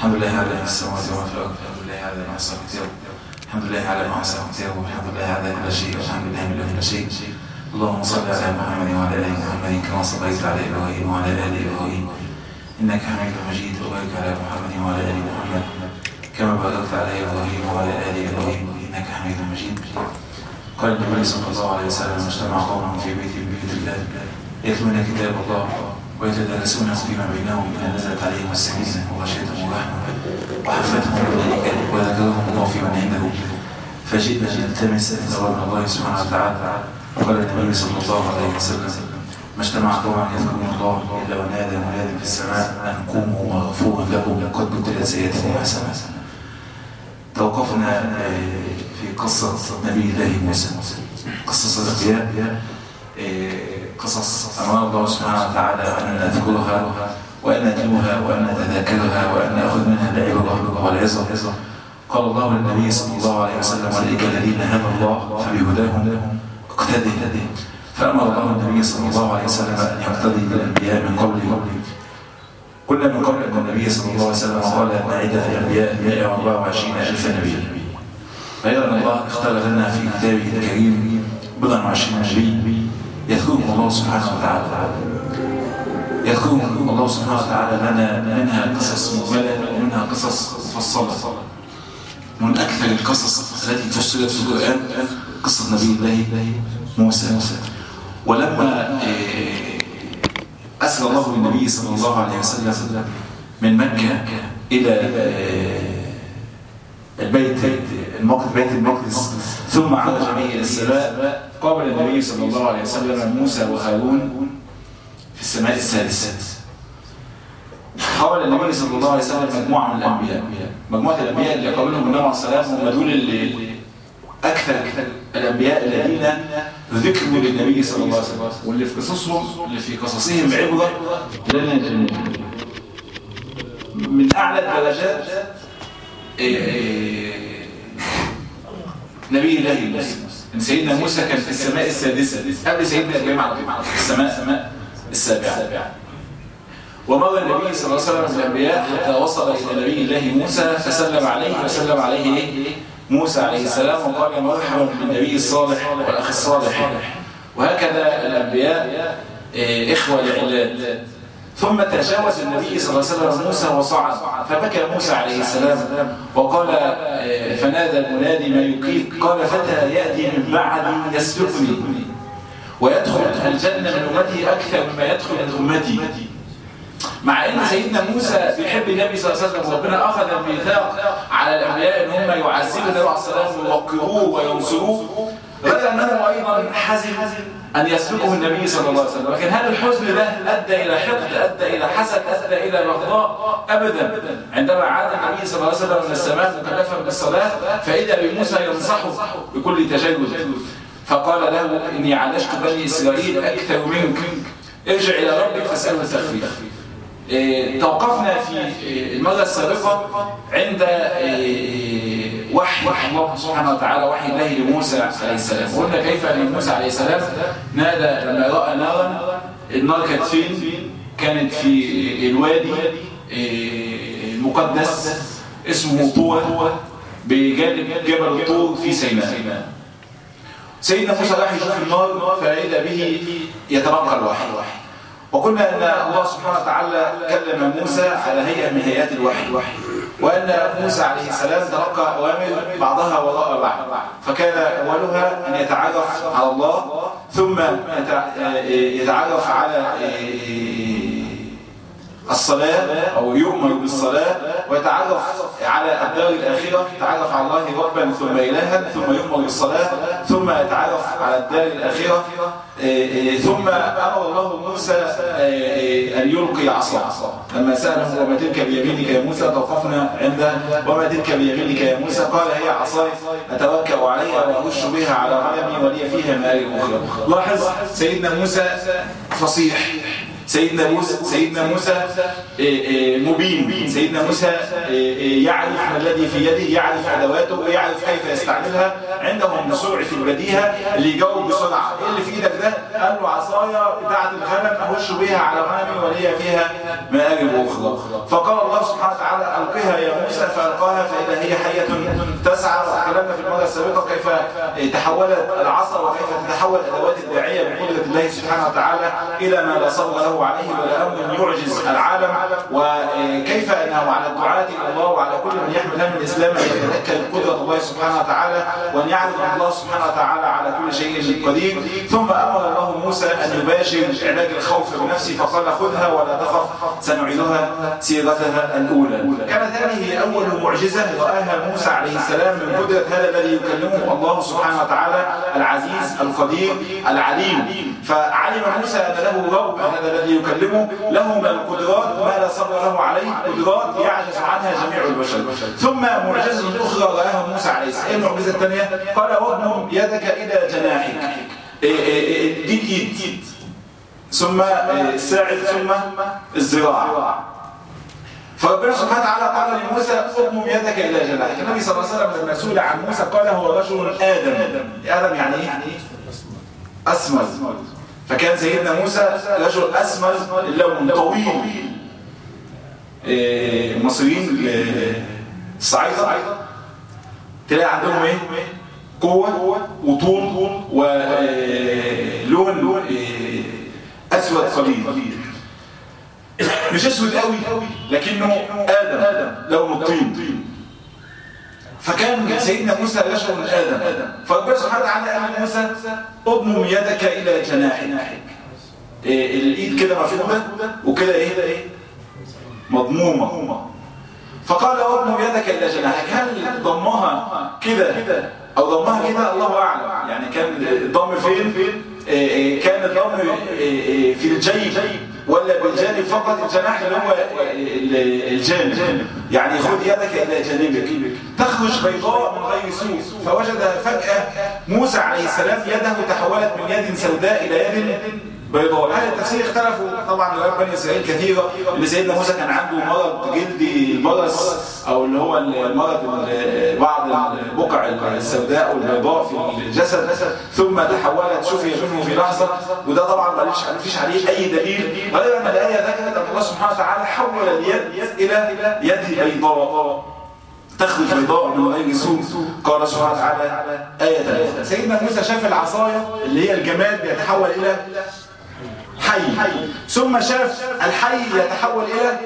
الحمد لله على ما في السماوات وما في الأرض، الحمد لله على ما أحصى كتابه، الحمد لله على ما أحصى كتابه، الحمد لله على كل شيء، والحمد لله من كل شيء. اللهم صل على محمد وعلى آل محمد كما صليت على إبراهيم وعلى آل إبراهيم إنك حميد مجيد، وبارك على محمد وعلى آل محمد كما باركت على إبراهيم وعلى آل إبراهيم إنك حميد مجيد. قال النبي صلى الله عليه وسلم: اجتمع قوم في بيت من بيوت الله يتلون كتاب الله ويتدارسونه فيما بينهم إذا نزلت عليهم السكينة وغشيتهم الرحمة وحفتهم الملائكة وذكرهم الله في من عنده فجئنا نلتمس ثواب من الله سبحانه وتعالى. وقال النبي صلى الله عليه وسلم: ما اجتمع قوم يذكرون الله إلا ونادى مناد في السماء أن قوموا مغفور لكم قد بدلت سيئاتكم حسنة. توقفنا في قصة نبي الله موسى، قصص الأنبياء، قصص أمر الله سبحانه وتعالى أن نذكرها وأن نتلوها وأن نتذاكرها وأن نأخذ منها العبرة والعظة. قال الله للنبي صلى الله عليه وسلم: أولئك الذين هدى الله فبهداهم اقتدي. فأمر الله النبي صلى الله عليه وسلم أن يقتدي بالأنبياء من قبله. قلنا من قبل أن النبي صلى الله عليه وسلم قال أن عدة الأنبياء 124,000 نبي، غير أن الله اختار لنا في كتابه الكريم 20 نبي يذكرهم الله سبحانه وتعالى، يذكرهم الله سبحانه وتعالى لنا منها قصص مجملة ومنها قصص مفصلة. من أكثر القصص التي فصلت في القرآن قصة نبي الله موسى. ولما أسر الله النبي صلى الله عليه وسلم من مكة إلى بيت المقدس ثم عرج به إلى السماء، قابل النبي صلى الله عليه وسلم موسى وهارون في السماء السادسة. قابل النبي صلى الله عليه وسلم مجموعة من الأنبياء، مجموعة الأنبياء اللي قابلهم النبي عليه السلام هم دول اللي أكثر الأنبياء الذين ذكروا للنبي صلى الله عليه وسلم، واللي في قصصهم عبرة لنا من أعلى الدرجات. نبي الله موسى، سيدنا موسى كان في السماء السادسة قبل سيدنا إبراهيم على طول، في السماء السابعة. ومر النبي صلى الله عليه وسلم بالأنبياء حتى وصل إلى نبي الله موسى فسلم عليه، وسلم عليه موسى عليه السلام وقال: مرحبا بالنبي الصالح والأخ الصالح. وهكذا الأنبياء إخوة لعلات. ثم تجاوز النبي صلى الله عليه وسلم موسى وصعد، فبكى موسى عليه السلام وقال: فنادى المنادي ما يقيل، قال: فتى يأتي من بعدي يسبقني ويدخل الجنة من أمتي أكثر مما يدخل من أمتي. مع ان سيدنا موسى بيحب النبي صلى الله عليه وسلم، ربنا اخذ الميثاق على الانبياء ان هم يعززوا النبي عليه الصلاه والسلام ويوقروه وينصروه، غير انه ايضا حزن ان يسبقه النبي صلى الله عليه وسلم. لكن هل الحزن ده ادى الى حقد، ادى الى حسد، ادى الى بغضاء؟ ابدا. عندما عاد النبي صلى الله عليه وسلم من السماء مكلفا بالصلاه فاذا بموسى ينصحه بكل تجاوز، فقال له: اني عالجت بني اسرائيل اكثر منك، ارجع الى ربك فاساله التخفيف. توقفنا في المرة السابقة عند وحي الله سبحانه وتعالى، وحي الله لموسى عليه السلام. وقلنا كيف أن موسى عليه السلام نادى لما رأى نارا. النار كانت فين؟ كانت في الوادي المقدس اسمه طور بجانب جبل الطور في سيناء. سيدنا موسى راح يشوف النار فإذا به يتلقى الوحي. وقلنا أن الله سبحانه وتعالى كلم موسى على هيئة من هيئات الوحي، وأن موسى عليه السلام تلقى أوامر بعضها وراء بعض، فكان أولها أن يتعرف على الله، ثم يتعرف على الصلاة أو يؤمر بالصلاة، ويتعرف على الدار الآخرة، يتعرف على الله ربا ثم إلها، ثم يؤمر بالصلاة، ثم يتعرف على الدار الآخرة. ثم أمر الله موسى أن يلقي عصا. لما سأله: وما تلك بيمينك يا موسى؟ توقفنا عند وما تلك بيمينك يا موسى؟ قال: هي عصاي أتوكأ عليها وأهش بها على غنمي ولي فيها مآرب أخرى. لاحظ سيدنا موسى فصيح، سيدنا موسى مبين، سيدنا موسى يعرف ما الذي في يده، يعرف أدواته ويعرف كيف يستعملها. عندهم بسرعة البديهة اللي يجاوب بسرعة: ايه اللي في ايدك ده؟ قال له: عصايا بتاعة الغنم اهش بها على غنمي ولي فيها مآرب أخرى. فقال الله سبحانه وتعالى ألقها يا موسى فألقاها فإذا هي حية تسعى. وتكلمنا في المرة السابقة كيف تحولت العصا وكيف تتحول أدوات الداعية بقدرة الله سبحانه وتعالى إلى ما لا صبر له عليه ولا أمر يعجز العالم، وكيف أنه على الدعاة إلى الله وعلى كل من يحمل هم الإسلام أن يتذكر قدرة الله سبحانه وتعالى وأن يعرف أن الله سبحانه وتعالى على كل شيء قدير. ثم أمر الله موسى أن يباشر علاج الخوف بنفسه فقال خذها ولا تخف سنعيدها سيرتها الأولى. كانت هذه أول معجزة رآها موسى عليه السلام من قدرة هذا الذي يكلمه الله سبحانه وتعالى العزيز القدير العليم. فعلم موسى أن له رب هذا الذي يكلمه له من القدرات ما لا صبر له عليه، قدرات يعجز عنها جميع البشر. ثم معجزة أخرى رآها موسى عليه السلام. إيه المعجزة الثانية؟ قال واضمم يدك إلى جناحك، دي الإيد ثم الساعد ثم الذراع. فربنا سبحانه وتعالى قال لموسى اضمم يدك الى جناحك. النبي صلى الله عليه وسلم لما سئل عن موسى قال هو رجل آدم. آدم يعني ايه؟ اسمر. فكان سيدنا موسى رجل اسمر اللون طويل. المصريين الصعايدة تلاقي عندهم ايه؟ قوة وطول ولون اسود قليل، مش اسود قوي لكنه آدم لونه الطين. فكان سيدنا موسى رجل آدم. فربنا سبحانه وتعالى قال لموسى اضمم يدك الى جناحك. الايد كده مفروده وكده ايه مضمومه. فقال اضمم يدك الى جناحك. هل ضمها كده او ضمها كده الله اعلم، يعني كان الضم فين؟ كان الضم في الجيب ولا بالجانب فقط؟ الجناح اللي هو الجانب، يعني خذ يدك الى جانبك تخرج بيضاء من غير سوء. فوجد فجأة موسى عليه السلام يده تحولت من يد سوداء الى يد بيضاء. اهل التفسير اختلفوا طبعا روايات بني اسرائيل كثيره ان سيدنا موسى كان عنده مرض جلدي البرص او اللي هو المرض بعض البقع السوداء والبيضاء في الجسد ثم تحولت شفي منه في لحظه، وده طبعا ما فيش عليه اي دليل. غالبا الايه ذكرت ان الله سبحانه وتعالى حول اليد الى يد بيضاء تخرج بيضاء من غير سوء. قال سبحانه وتعالى آية 3 سيدنا موسى شاف العصايه اللي هي الجماد بيتحول الى حي، ثم شاف الحي يتحول الى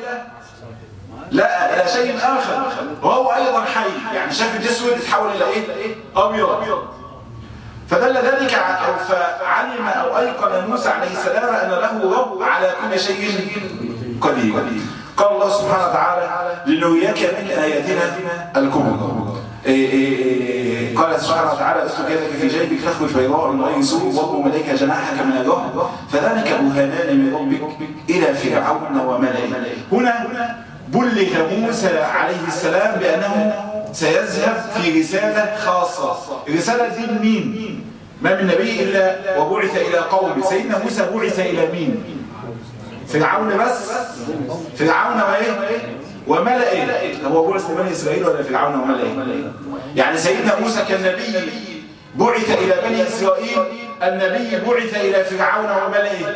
شيء اخر وهو ايضا حي، يعني شاف الاسود يتحول الى ايه؟ ابيض. فدل ذلك فعلم او ايقن موسى عليه السلام ان له رب على كل شيء قدير. قال الله سبحانه وتعالى لنريك من اياتنا الكبرى. قال سبحانه وتعالى اسلك يدك في جيبك تخرج بيضاء من غير سوء واضمم اليك جناحك من الرهب فذلك برهانان من ربك الى فرعون وملئه. هنا بلغ موسى عليه السلام بانه سيذهب في رساله خاصه. الرساله دي لمين؟ ما من نبي الا وبعث الى قومه. سيدنا موسى بعث الى مين؟ فرعون بس؟ فرعون وايه؟ وملئه. هو بعث لبني اسرائيل ولا فرعون وملئه؟ يعني سيدنا موسى كان نبي بعث الى بني اسرائيل، النبي بعث الى فرعون وملئه.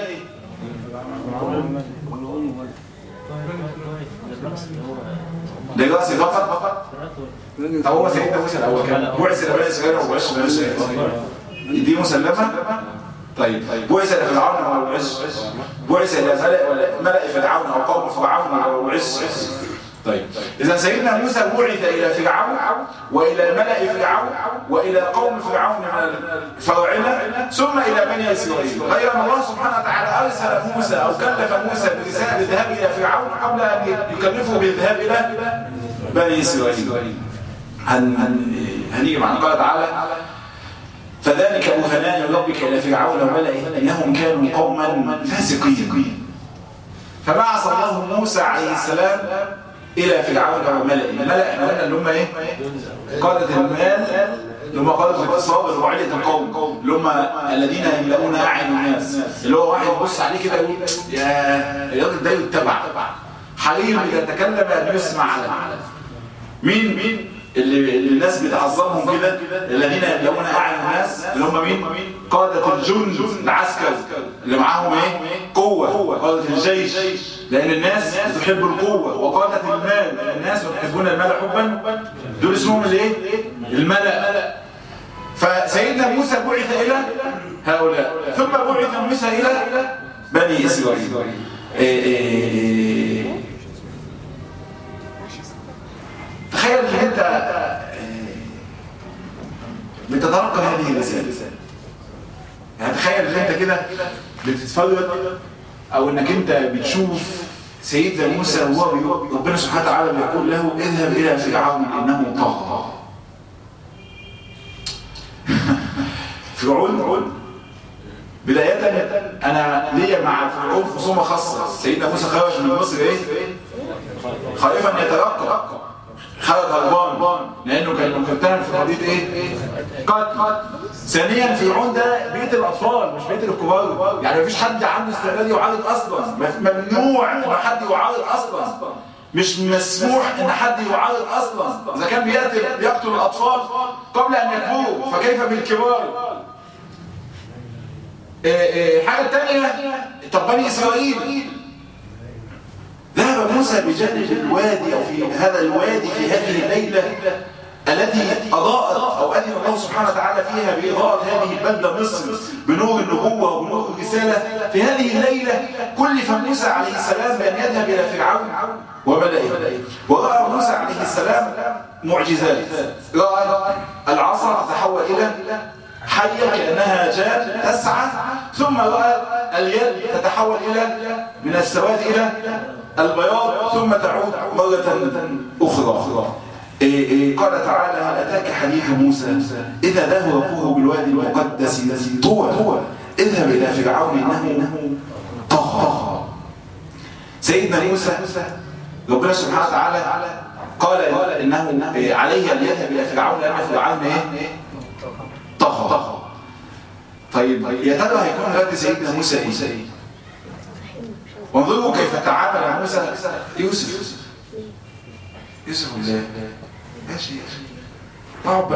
لرأس فقط؟ هو سيدنا موسى الاول كان بعث الى بني اسرائيل وبعث لبني اسرائيل، دي مسلمه؟ طيب بعث الى فرعون بعث الى ملئ فرعون او قوم فرعون وعز. طيب اذا سيدنا موسى بعث الى فرعون والى ملئ فرعون والى قوم فرعون من الفراعنه ثم الى بني اسرائيل. غير ان الله سبحانه وتعالى ارسل موسى او كلف موسى برساله الذهاب الى فرعون قبل ان يكلفه بالذهاب الى بني اسرائيل. هنيجي معنا. قال تعالى فذلك برهانان من ربك الى فرعون وملئه انهم كانوا قوما فاسقين. فبعث الله موسى عليه السلام الى فرعون وملئه. الملأ احنا قلنا اللي هم ايه؟ قادة المال، اللي هم قادة الاقتصاد وعلة القوم، اللي هم الذين يملؤون اعين الناس، اللي هو واحد يبص عليه كده يقول يا الراجل ده يتبع، حريم اذا تكلم ان يسمع. مين اللي الناس بتعظمهم كده؟ الذين يملؤون اعين الناس اللي هم مين؟ قادة الجند العسكر اللي معاهم ايه؟ قوة، قادة الجيش لأن الناس تحب القوة، وقادة المال لأن الناس يحبون المال حبا، دول اسمهم الايه؟ الملأ. فسيدنا موسى بعث إلى هؤلاء، ثم بعث موسى إلى بني إسرائيل. تخيل ان انت بتتلقى هذه الرسالة، يعني تخيل ان انت كده بتتفرج او انك انت بتشوف سيدنا موسى وهو ربنا سبحانه وتعالى بيقول له اذهب الى فرعون انه طغى. فرعون بداية انا ليا مع فرعون خصومة خاصة. سيدنا موسى خرج من مصر ايه؟ خائفا يترقب، خرج هربان لانه كان متهم في قضيه ايه؟ قتل. ثانيا فرعون ده بيت الاطفال مش بيت الكبار، يعني مفيش حد عنده استعداد يعارض اصلا، ممنوع ان حد يعارض اصلا، مش مسموح ان حد يعارض اصلا. اذا كان بيقتل الاطفال قبل ان يكبروا فكيف بالكبار؟ حاجه ثانيه، طب بني اسرائيل ذهب موسى بجانب الوادي أو في هذا الوادي في هذه الليلة التي أضاءت أو أذن الله سبحانه وتعالى فيها بإضاءة هذه البلدة مصر بنور النبوة وبنور الرسالة. في هذه الليلة كلف موسى عليه السلام بأن يذهب إلى فرعون وملئه، ورأى موسى عليه السلام معجزات. رأى العصا تتحول إلى حية كأنها جان تسعى، ثم رأى اليد تتحول من السواد إلى البياض ثم تعود مرة أخرى. قال تعالى هل أتاك حديث موسى إذا ذهب ربه بالوادي المقدس طوى اذهب إلى فرعون إنه طغى. سيدنا موسى ربنا سبحانه وتعالى قال إنه عليه أن يذهب إلى فرعون لأن فرعون طغى. طيب يا ترى هيكون رد سيدنا موسى إيه؟ وانظروا كيف تعامل موسى يوسف الله ماشي طب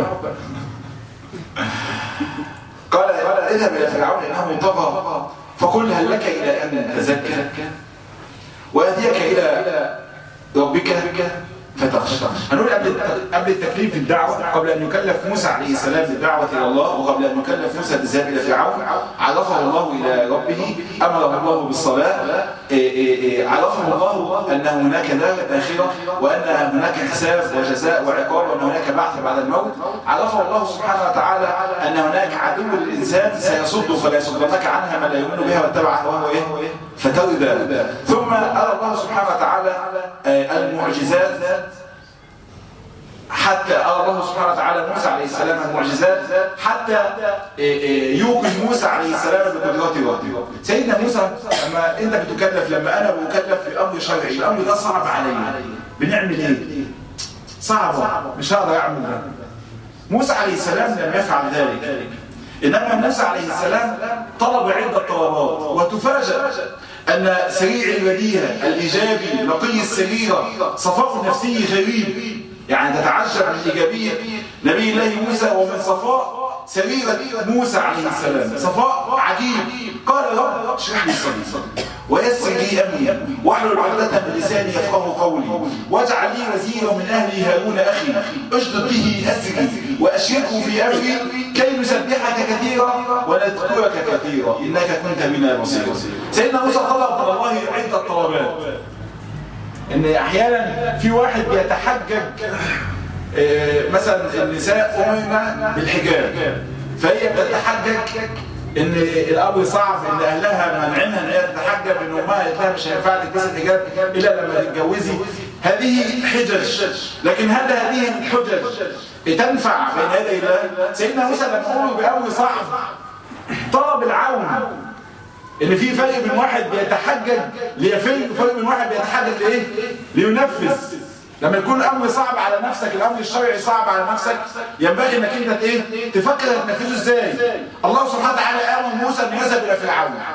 قال اذهب الى فرعون انه طغى فقل هل لك الى ان تزكى واهديك الى ربك فتخشى. هنقول قبل التكليف في الدعوة، قبل أن يكلف موسى عليه السلام بالدعوة إلى الله، وقبل أن يكلف موسى بالذهاب إلى فرعون، عرفه الله إلى ربه، أمره الله بالصلاة، عرفه الله أن هناك دار آخرة، وأن هناك حساب وجزاء وعقاب، وأن هناك بعث بعد الموت. عرفه الله سبحانه وتعالى أن هناك عدو للإنسان سيصده فلا يصدنك عنها من لا يؤمن بها واتبع هواه فتردى. ثم أرى الله سبحانه وتعالى المعجزات، حتى أرى الله سبحانه وتعالى موسى عليه السلام المعجزات حتى يوقن موسى عليه السلام بقدرات ربه. سيدنا موسى لما أنت بتكلف، لما أنا بكلف في أمر شرعي، الأمر ده صعب علينا، بنعمل إيه؟ صعبة، مش هقدر أعمل ده. موسى عليه السلام لم يفعل ذلك، إنما موسى عليه السلام طلب عدة طلبات، وتفاجأ أن سريع البديهة الإيجابي نقي السريرة صفاء نفسي غريب، يعني تتعجب من إيجابية نبي الله موسى ومن صفاء سريرة موسى عليه السلام، صفاء عجيب. قال رب اشرح لي صدري ويسر لي أمري واحلل عقدة من لساني يفقهوا قولي واجعل لي وزيرا من أهلي هارون أخي اشدد به أزري وأشركه في أمري كي نسبحك كثيرا ونذكرك كثيرا إنك كنت بنا بصيرا. سيدنا موسى طلب من الله عدة طلبات. إن أحيانا في واحد بيتحجج، مثلا النساء أمرنا بالحجاب، فهي بتتحجج ان الامر صعب، ان اهلها منعينها ان هي تتحجب، ان امها قالت لها مش هينفع تلبسي الحجاب الا لما تتجوزي. هذه حجج، لكن هل هذه الحجج تنفع بين يدي الله؟ سيدنا موسى لما قالوا بامر صعب طلب العون. ان في فرق بين واحد بيتحجج ليفر، وفرق بين واحد بيتحجج لايه؟ لينفذ. لما يكون الامر صعب على نفسك، الامر الشرعي صعب على نفسك، ينبغي انك انت تفكر تنفذه ازاي. الله سبحانه وتعالى امر موسى ان يذهب الى فرعون،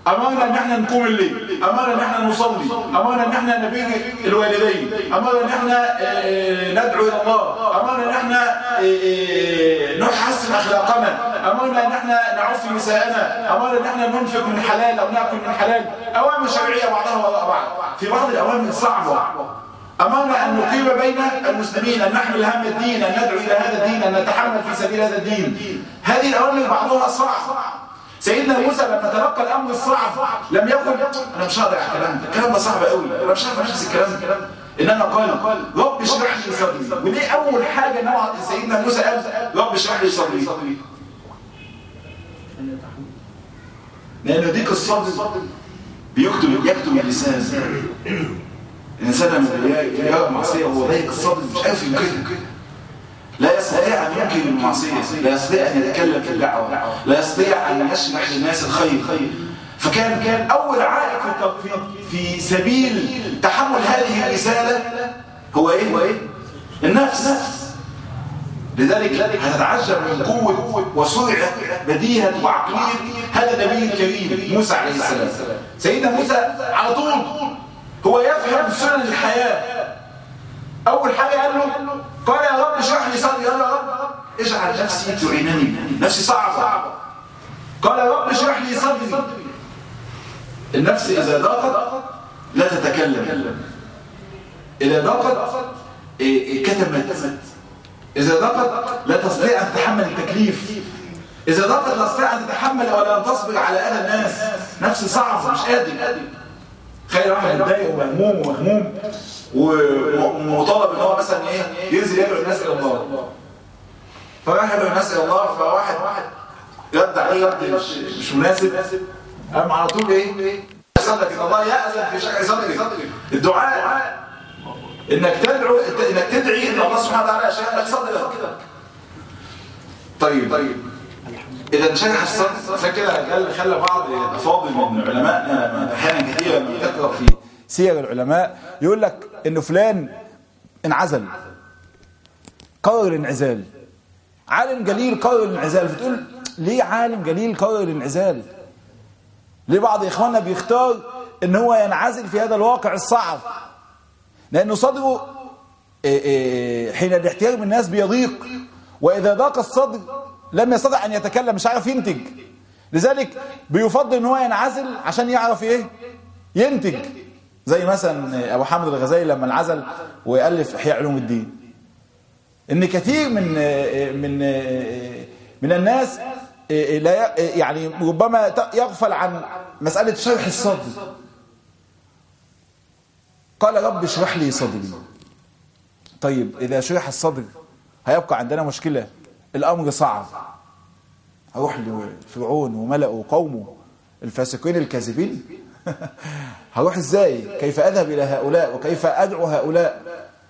أمرنا ان احنا نقوم الليل، أمرنا ان احنا نصلي، أمرنا ان احنا نبر الوالدين، أمرنا ان احنا ندعو إلى الله، أمرنا ان احنا نحسن أخلاقنا، أمرنا ان احنا نعف نساءنا، أمرنا ان احنا ننفق من حلال أو نأكل من حلال. أوامر شرعية بعضها وراء بعض. في بعض الأوامر صعبة أمرنا أن نقيم بين المسلمين، أن نحمل هم الدين، أن ندعو إلى هذا الدين، أن نتحمل في سبيل هذا الدين. هذه الأوامر بعضها صعب. سيدنا موسى لما تلقى الأمر الصعب لم يقل أنا مش هقدر على الكلام ده صعب قوي، أنا مش عارف أنفذ الكلام ده، إنما قال رب اشرح لي صدري. ودي أول حاجة سيدنا موسى قال رب اشرح لي صدري، لأنه ضيق الصدر يكتب اللسان. الإنسان لما يرى معصية وهو ضيق الصدر مش عارف ينكرها، لا يستطيع أن ينكر المعصية، لا يستطيع أن يتكلم في الدعوة، لا يستطيع أن يشرح للناس الخير. فكان أول عائق في سبيل تحمل هذه الرسالة هو إيه؟ النفس. لذلك هتتعجب من قوة وسرعة بديهة وعقلية هذا النبي الكريم موسى عليه السلام. سيدنا موسى على طول هو يفهم سنن الحياة. أول حاجة قال يا رب اشرح لي صدري. قال يا رب اجعل نفسي تعينني، نفسي صعبة. قال يا رب اشرح لي صدري. النفس إذا ضاقت لا تتكلم، إذا ضاقت كتمت، إذا ضاقت لا تستطيع أن تتحمل التكليف، إذا ضاقت لا تستطيع أن تتحمل ولا أن تصبر على أذى الناس. نفس صعبة مش قادر. خير واحد متضايق ومهموم ومطالب ان هو مثلا ينزل يدعو الناس الى الله، فراح يدعو الناس الى الله، فواحد رد عليه رد مش مناسب، قام على طول صدق ان الله يأذن في شرح صدرك. الدعاء انك تدعي ان الله سبحانه وتعالى يشرح لك صدرك. طيب اذا انشرح الصدر، عشان كده خلى بعض الافاضل من علمائنا احيانا كثيرا لما تقرا في سير العلماء يقول لك انه فلان انعزل، قرر الانعزال، عالم جليل قرر الانعزال. فتقول ليه عالم جليل قرر الانعزال؟ ليه بعض اخواننا بيختار ان هو ينعزل في هذا الواقع الصعب؟ لانه صدره حين الاحتياج من الناس بيضيق، واذا ضاق الصدر لم يستطع ان يتكلم، مش عارف ينتج. لذلك بيفضل ان هو ينعزل عشان يعرف ينتج. زي مثلا ابو حامد الغزالي لما انعزل ويألف احياء علوم الدين. ان كثير من الناس لا يعني ربما يغفل عن مسألة شرح الصدر. قال رب اشرح لي صدري. طيب اذا شرح الصدر هيبقى عندنا مشكلة، الامر صعب. هروح لفرعون وملأه وقومه الفاسقين الكاذبين هروح ازاي؟ كيف اذهب الى هؤلاء وكيف ادعو هؤلاء؟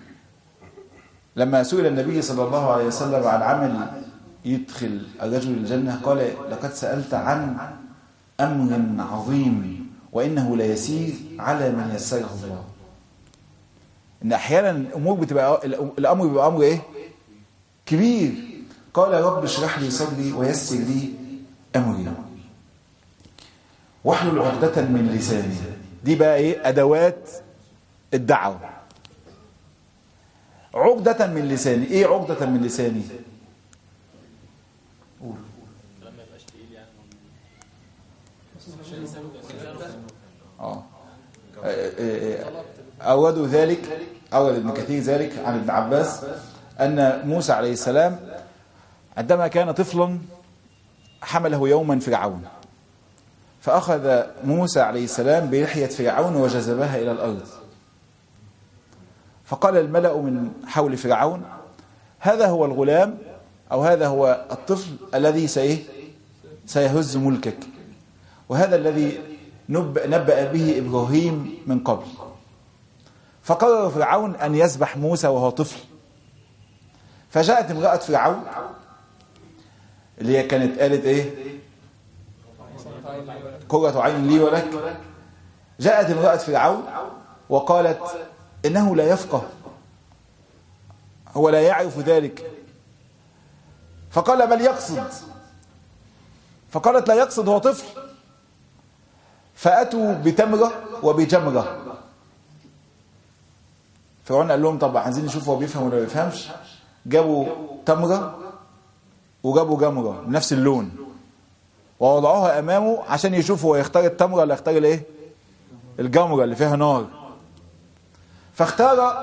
لما سئل النبي صلى الله عليه وسلم عن عمل يدخل الرجل الجنة قال لقد سألت عن امر عظيم وانه ليسير على من يسره الله. ان احيانا الامور الامر بيبقى امر كبير. قال رب اشرح لي صدري ويسر لي امري واحلل عقدة من لساني. دي بقى ادوات الدعوة. عقدة من لساني. ايه عقدة من لساني؟ أورد ابن كثير ذلك عن ابن عباس أن موسى عليه السلام عندما كان طفلا حمله يوما فرعون، فأخذ موسى عليه السلام بلحية فرعون وجذبها إلى الأرض، فقال الملأ من حول فرعون هذا هو الغلام أو هذا هو الطفل الذي سيهز ملكك، وهذا الذي نبأ به إبراهيم من قبل. فقرر فرعون أن يذبح موسى وهو طفل. فجاءت امرأة فرعون اللي هي كانت قالت قرة عين لي ولك. جاءت امرأة فرعون وقالت إنه لا يفقه، هو لا يعرف ذلك. فقال بل يقصد. فقالت لا يقصد، هو طفل. فأتوا بتمرة وبجمرة. فرعون قال لهم طب عايزين نشوف هو بيفهم ولا ما بيفهمش. جابوا تمرة وجابوا جمرة بنفس اللون ووضعوها أمامه عشان يشوفوا هو يختار التمرة ولا يختار الايه؟ الجمرة اللي فيها نار. فاختار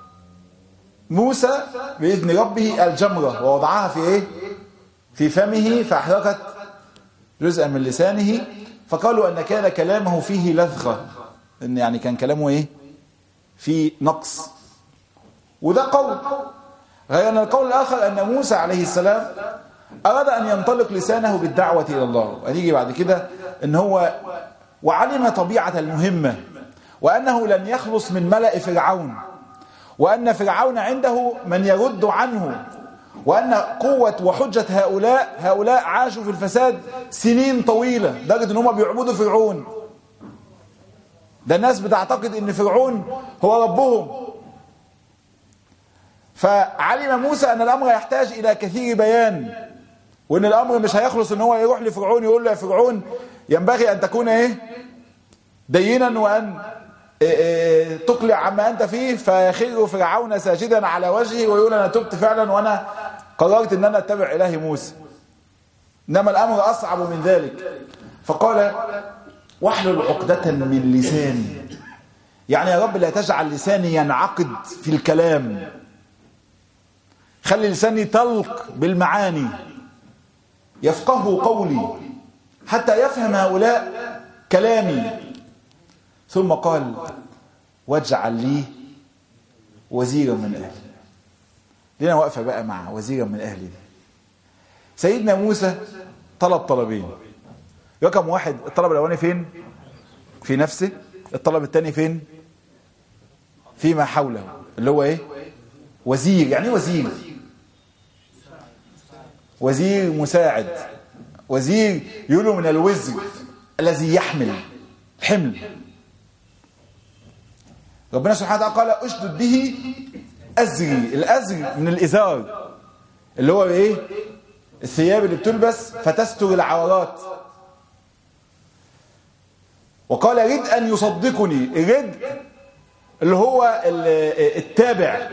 موسى بإذن ربه الجمرة ووضعها في ايه؟ في فمه فأحرقت جزءا من لسانه. فقالوا أن كان كلامه فيه لذغة، إن يعني كان كلامه ايه؟ في نقص. وده قول. غير أن القول الآخر أن موسى عليه السلام أراد أن ينطلق لسانه بالدعوة إلى الله. هنيجي بعد كده أن هو وعلم طبيعة المهمة وأنه لن يخلص من ملأ فرعون، وأن فرعون عنده من يرد عنه، وأن قوة وحجة هؤلاء عاشوا في الفساد سنين طويلة لدرجة أن هم بيعبدوا فرعون. ده الناس بتعتقد أن فرعون هو ربهم. فعلم موسى أن الأمر يحتاج إلى كثير بيان، وأن الأمر مش هيخلص أن هو يروح لفرعون يقول له يا فرعون ينبغي أن تكون دينا وأن تقلع عما أنت فيه، فيخر فرعون ساجدا على وجهه ويقول أنا تبت فعلا وأنا قررت أن أنا أتبع إله موسى. إنما الأمر أصعب من ذلك. فقال واحلل عقدة من لساني، يعني يا رب لا تجعل لساني ينعقد في الكلام، خلي لساني تلق بالمعاني يفقهوا قولي حتى يفهم هؤلاء كلامي. ثم قال واجعل لي وزيرا من أهلي. لنا واقفة بقى مع وزيرا من أهلي دي. سيدنا موسى طلب طلبين. رقم واحد الطلب الأولاني فين؟ في نفسه. الطلب الثاني فين؟ فيما حوله، اللي هو ايه؟ وزير. يعني ايه وزير؟ وزير مساعد، وزير يقولوا من الوزر الذي يحمل حمل. ربنا سبحانه وتعالى قال اشدد به أزري. الأزر من الإزار اللي هو ايه؟ الثياب اللي بتلبس فتستر العورات. وقال رد أن يصدقني. الرد اللي هو التابع.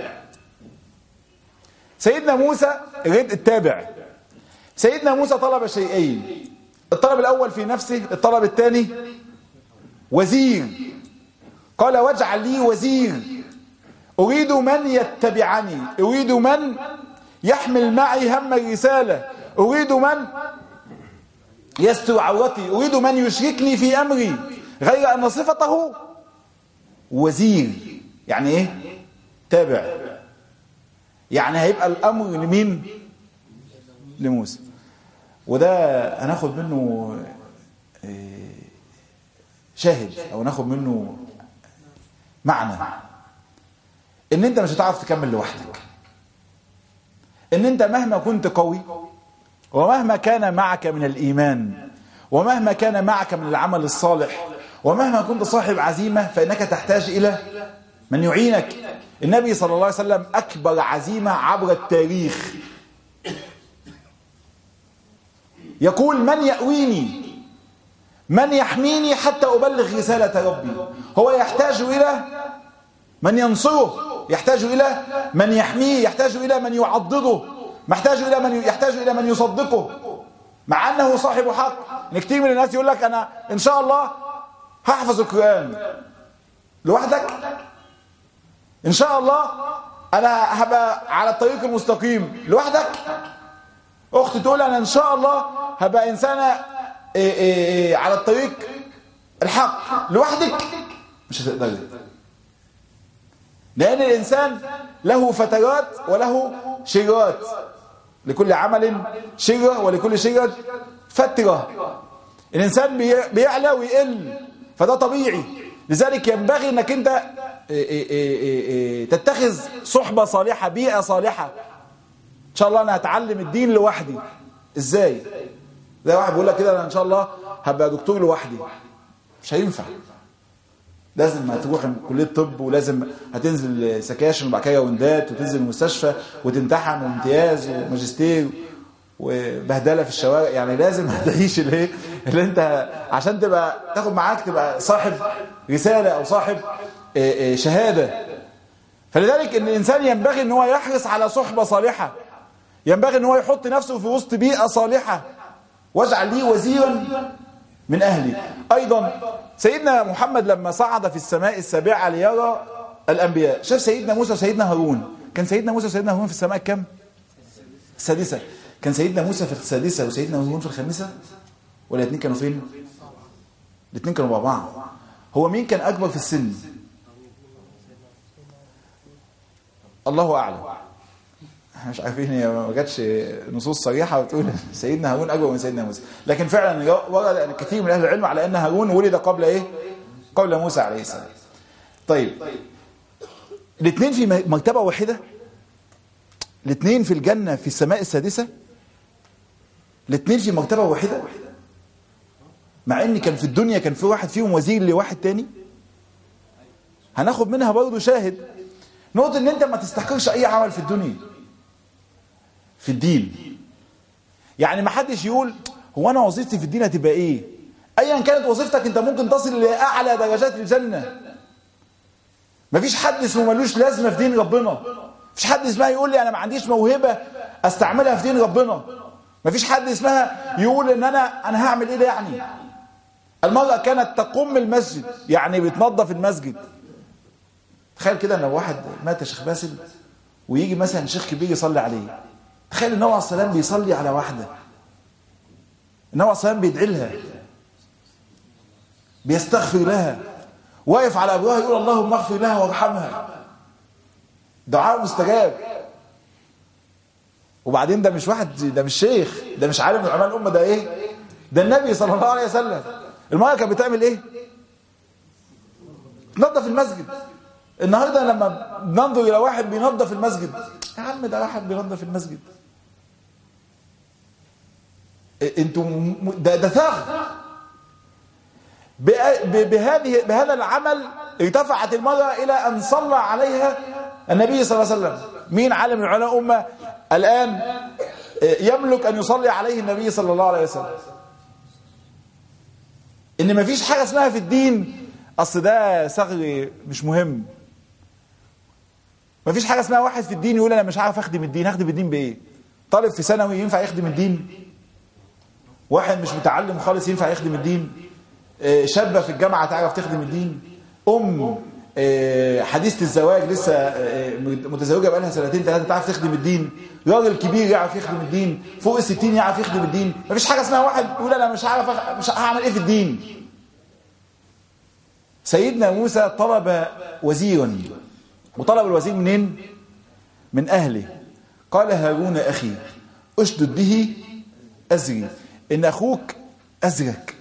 سيدنا موسى الرد التابع. سيدنا موسى طلب شيئين. الطلب الأول في نفسه، الطلب الثاني وزير. قال واجعل لي وزير، أريد من يتبعني، أريد من يحمل معي هم الرسالة، أريد من يستر عورتي، أريد من يشركني في أمري، غير أن صفته وزير. يعني إيه؟ تابع. يعني هيبقى الأمر لمين؟ لموسى. وده هناخد منه شاهد أو ناخد منه معنى ان انت مش هتعرف تكمل لوحدك، ان انت مهما كنت قوي ومهما كان معك من الإيمان ومهما كان معك من العمل الصالح ومهما كنت صاحب عزيمة فإنك تحتاج إلى من يعينك. النبي صلى الله عليه وسلم أكبر عزيمة عبر التاريخ يقول من يأويني، من يحميني حتى أبلغ رسالة ربي. هو يحتاج إلى من ينصره، يحتاج إلى من يحميه، يحتاج إلى من يعضده، يحتاج إلى من يصدقه، مع أنه صاحب حق. إن كتير من الناس يقول لك أنا إن شاء الله هحفظ القرآن. لوحدك؟ إن شاء الله أنا هبقى على الطريق المستقيم. لوحدك؟ أختي تقول أنا إن شاء الله هبقى إنسانة على الطريق الحق. لوحدك مش هتقدر، لأن الإنسان له فترات وله شرات، لكل عمل شرة ولكل شرة فترة. الإنسان بيعلى ويقل، فده طبيعي. لذلك ينبغي أنك أنت تتخذ صحبة صالحة، بيئة صالحة. إن شاء الله أنا هتعلم الدين لوحدي. إزاي؟ زي واحد بيقول لك كده أنا إن شاء الله هبقى دكتور لوحدي. مش هينفع. لازم هتروح كلية طب، ولازم هتنزل سكاشن وبعد كده وندات، وتنزل المستشفى وتمتحن وامتياز وماجستير. وبهدله في الشوارع، يعني لازم تعيش اللي انت عشان تبقى تاخد معاك تبقى صاحب رساله او صاحب شهاده. فلذلك ان الانسان ينبغي ان هو يحرص على صحبه صالحه، ينبغي ان هو يحط نفسه في وسط بيئه صالحه. واجعل لي وزيرا من اهلي. ايضا سيدنا محمد لما صعد في السماء السابعه ليرى الانبياء شاف سيدنا موسى وسيدنا هارون. كان سيدنا موسى وسيدنا هارون في السماء كم؟ السادسه. كان سيدنا موسى في السادسه وسيدنا هارون في الخامسه، ولا الاثنين كانوا فين؟ الاثنين كانوا مع بعض. هو مين كان اكبر في السن؟ الله اعلم، احنا مش عارفين، هي ما جاتش نصوص صريحه بتقول سيدنا هارون اكبر من سيدنا موسى، لكن فعلا ورد ان كثير من اهل العلم على ان هارون ولد قبل ايه؟ قبل موسى عليه السلام. طيب الاثنين في مرتبه واحده، الاثنين في الجنه في السماء السادسه، الاثنين في مرتبه واحده، مع ان كان في الدنيا كان في واحد فيهم وزير لواحد تاني. هناخد منها برضه شاهد نقطه ان انت ما تستحقرش اي عمل في الدنيا في الدين. يعني ما حدش يقول هو انا وظيفتي في الدين هتبقى ايه؟ ايا كانت وظيفتك انت ممكن تصل لاعلى درجات الجنه. مفيش حد اسمه ملوش لازمه في دين ربنا. مفيش حد اسمها يقول لي انا ما عنديش موهبه استعملها في دين ربنا. مفيش حد اسمها يقول ان انا هعمل ايه ده. يعني المرأة كانت تقوم المسجد، يعني بتنظف المسجد. تخيل كده لو واحد مات يا شيخ باسل ويجي مثلا شيخ كبير يصلي عليه. تخيل النبي عليه السلام بيصلي على واحده، النبي عليه السلام بيدعي لها، بيستغفر لها، واقف على ابوها يقول اللهم اغفر لها وارحمها، دعاء مستجاب. وبعدين ده مش واحد، ده مش شيخ، ده مش عالم من علماء الامه، ده ايه؟ ده النبي صلى الله عليه وسلم. المرأة كانت بتعمل ايه؟ تنظف المسجد. النهارده لما بننظر الى واحد بينظف المسجد، يا عم ده واحد بينظف المسجد، انتوا ده ثغر. بهذا العمل ارتفعت المرأة الى ان صلى عليها النبي صلى الله عليه وسلم. مين عالم من علماء الامه الان يملك ان يصلي عليه النبي صلى الله عليه وسلم؟ ان مفيش حاجه اسمها في الدين اصل ده ثغر مش مهم. مفيش حاجه اسمها واحد في الدين يقول انا مش عارف اخدم الدين. اخدم الدين بايه؟ طالب في ثانوي ينفع يخدم الدين؟ واحد مش متعلم خالص ينفع يخدم الدين؟ شابه في الجامعه تعرف تخدم الدين؟ حديثه الزواج لسه متزوجه بقالها سنتين ثلاثه تعرف تخدم الدين؟ راجل كبير يعرف يخدم الدين؟ فوق ال60 يعرف يخدم الدين؟ مفيش حاجه اسمها واحد يقول انا مش عارف مش هعمل ايه في الدين. سيدنا موسى طلب وزيرا، وطلب الوزير منين؟ من اهله. قال هارون اخي اشدد به ازري، ان اخوك ازرك.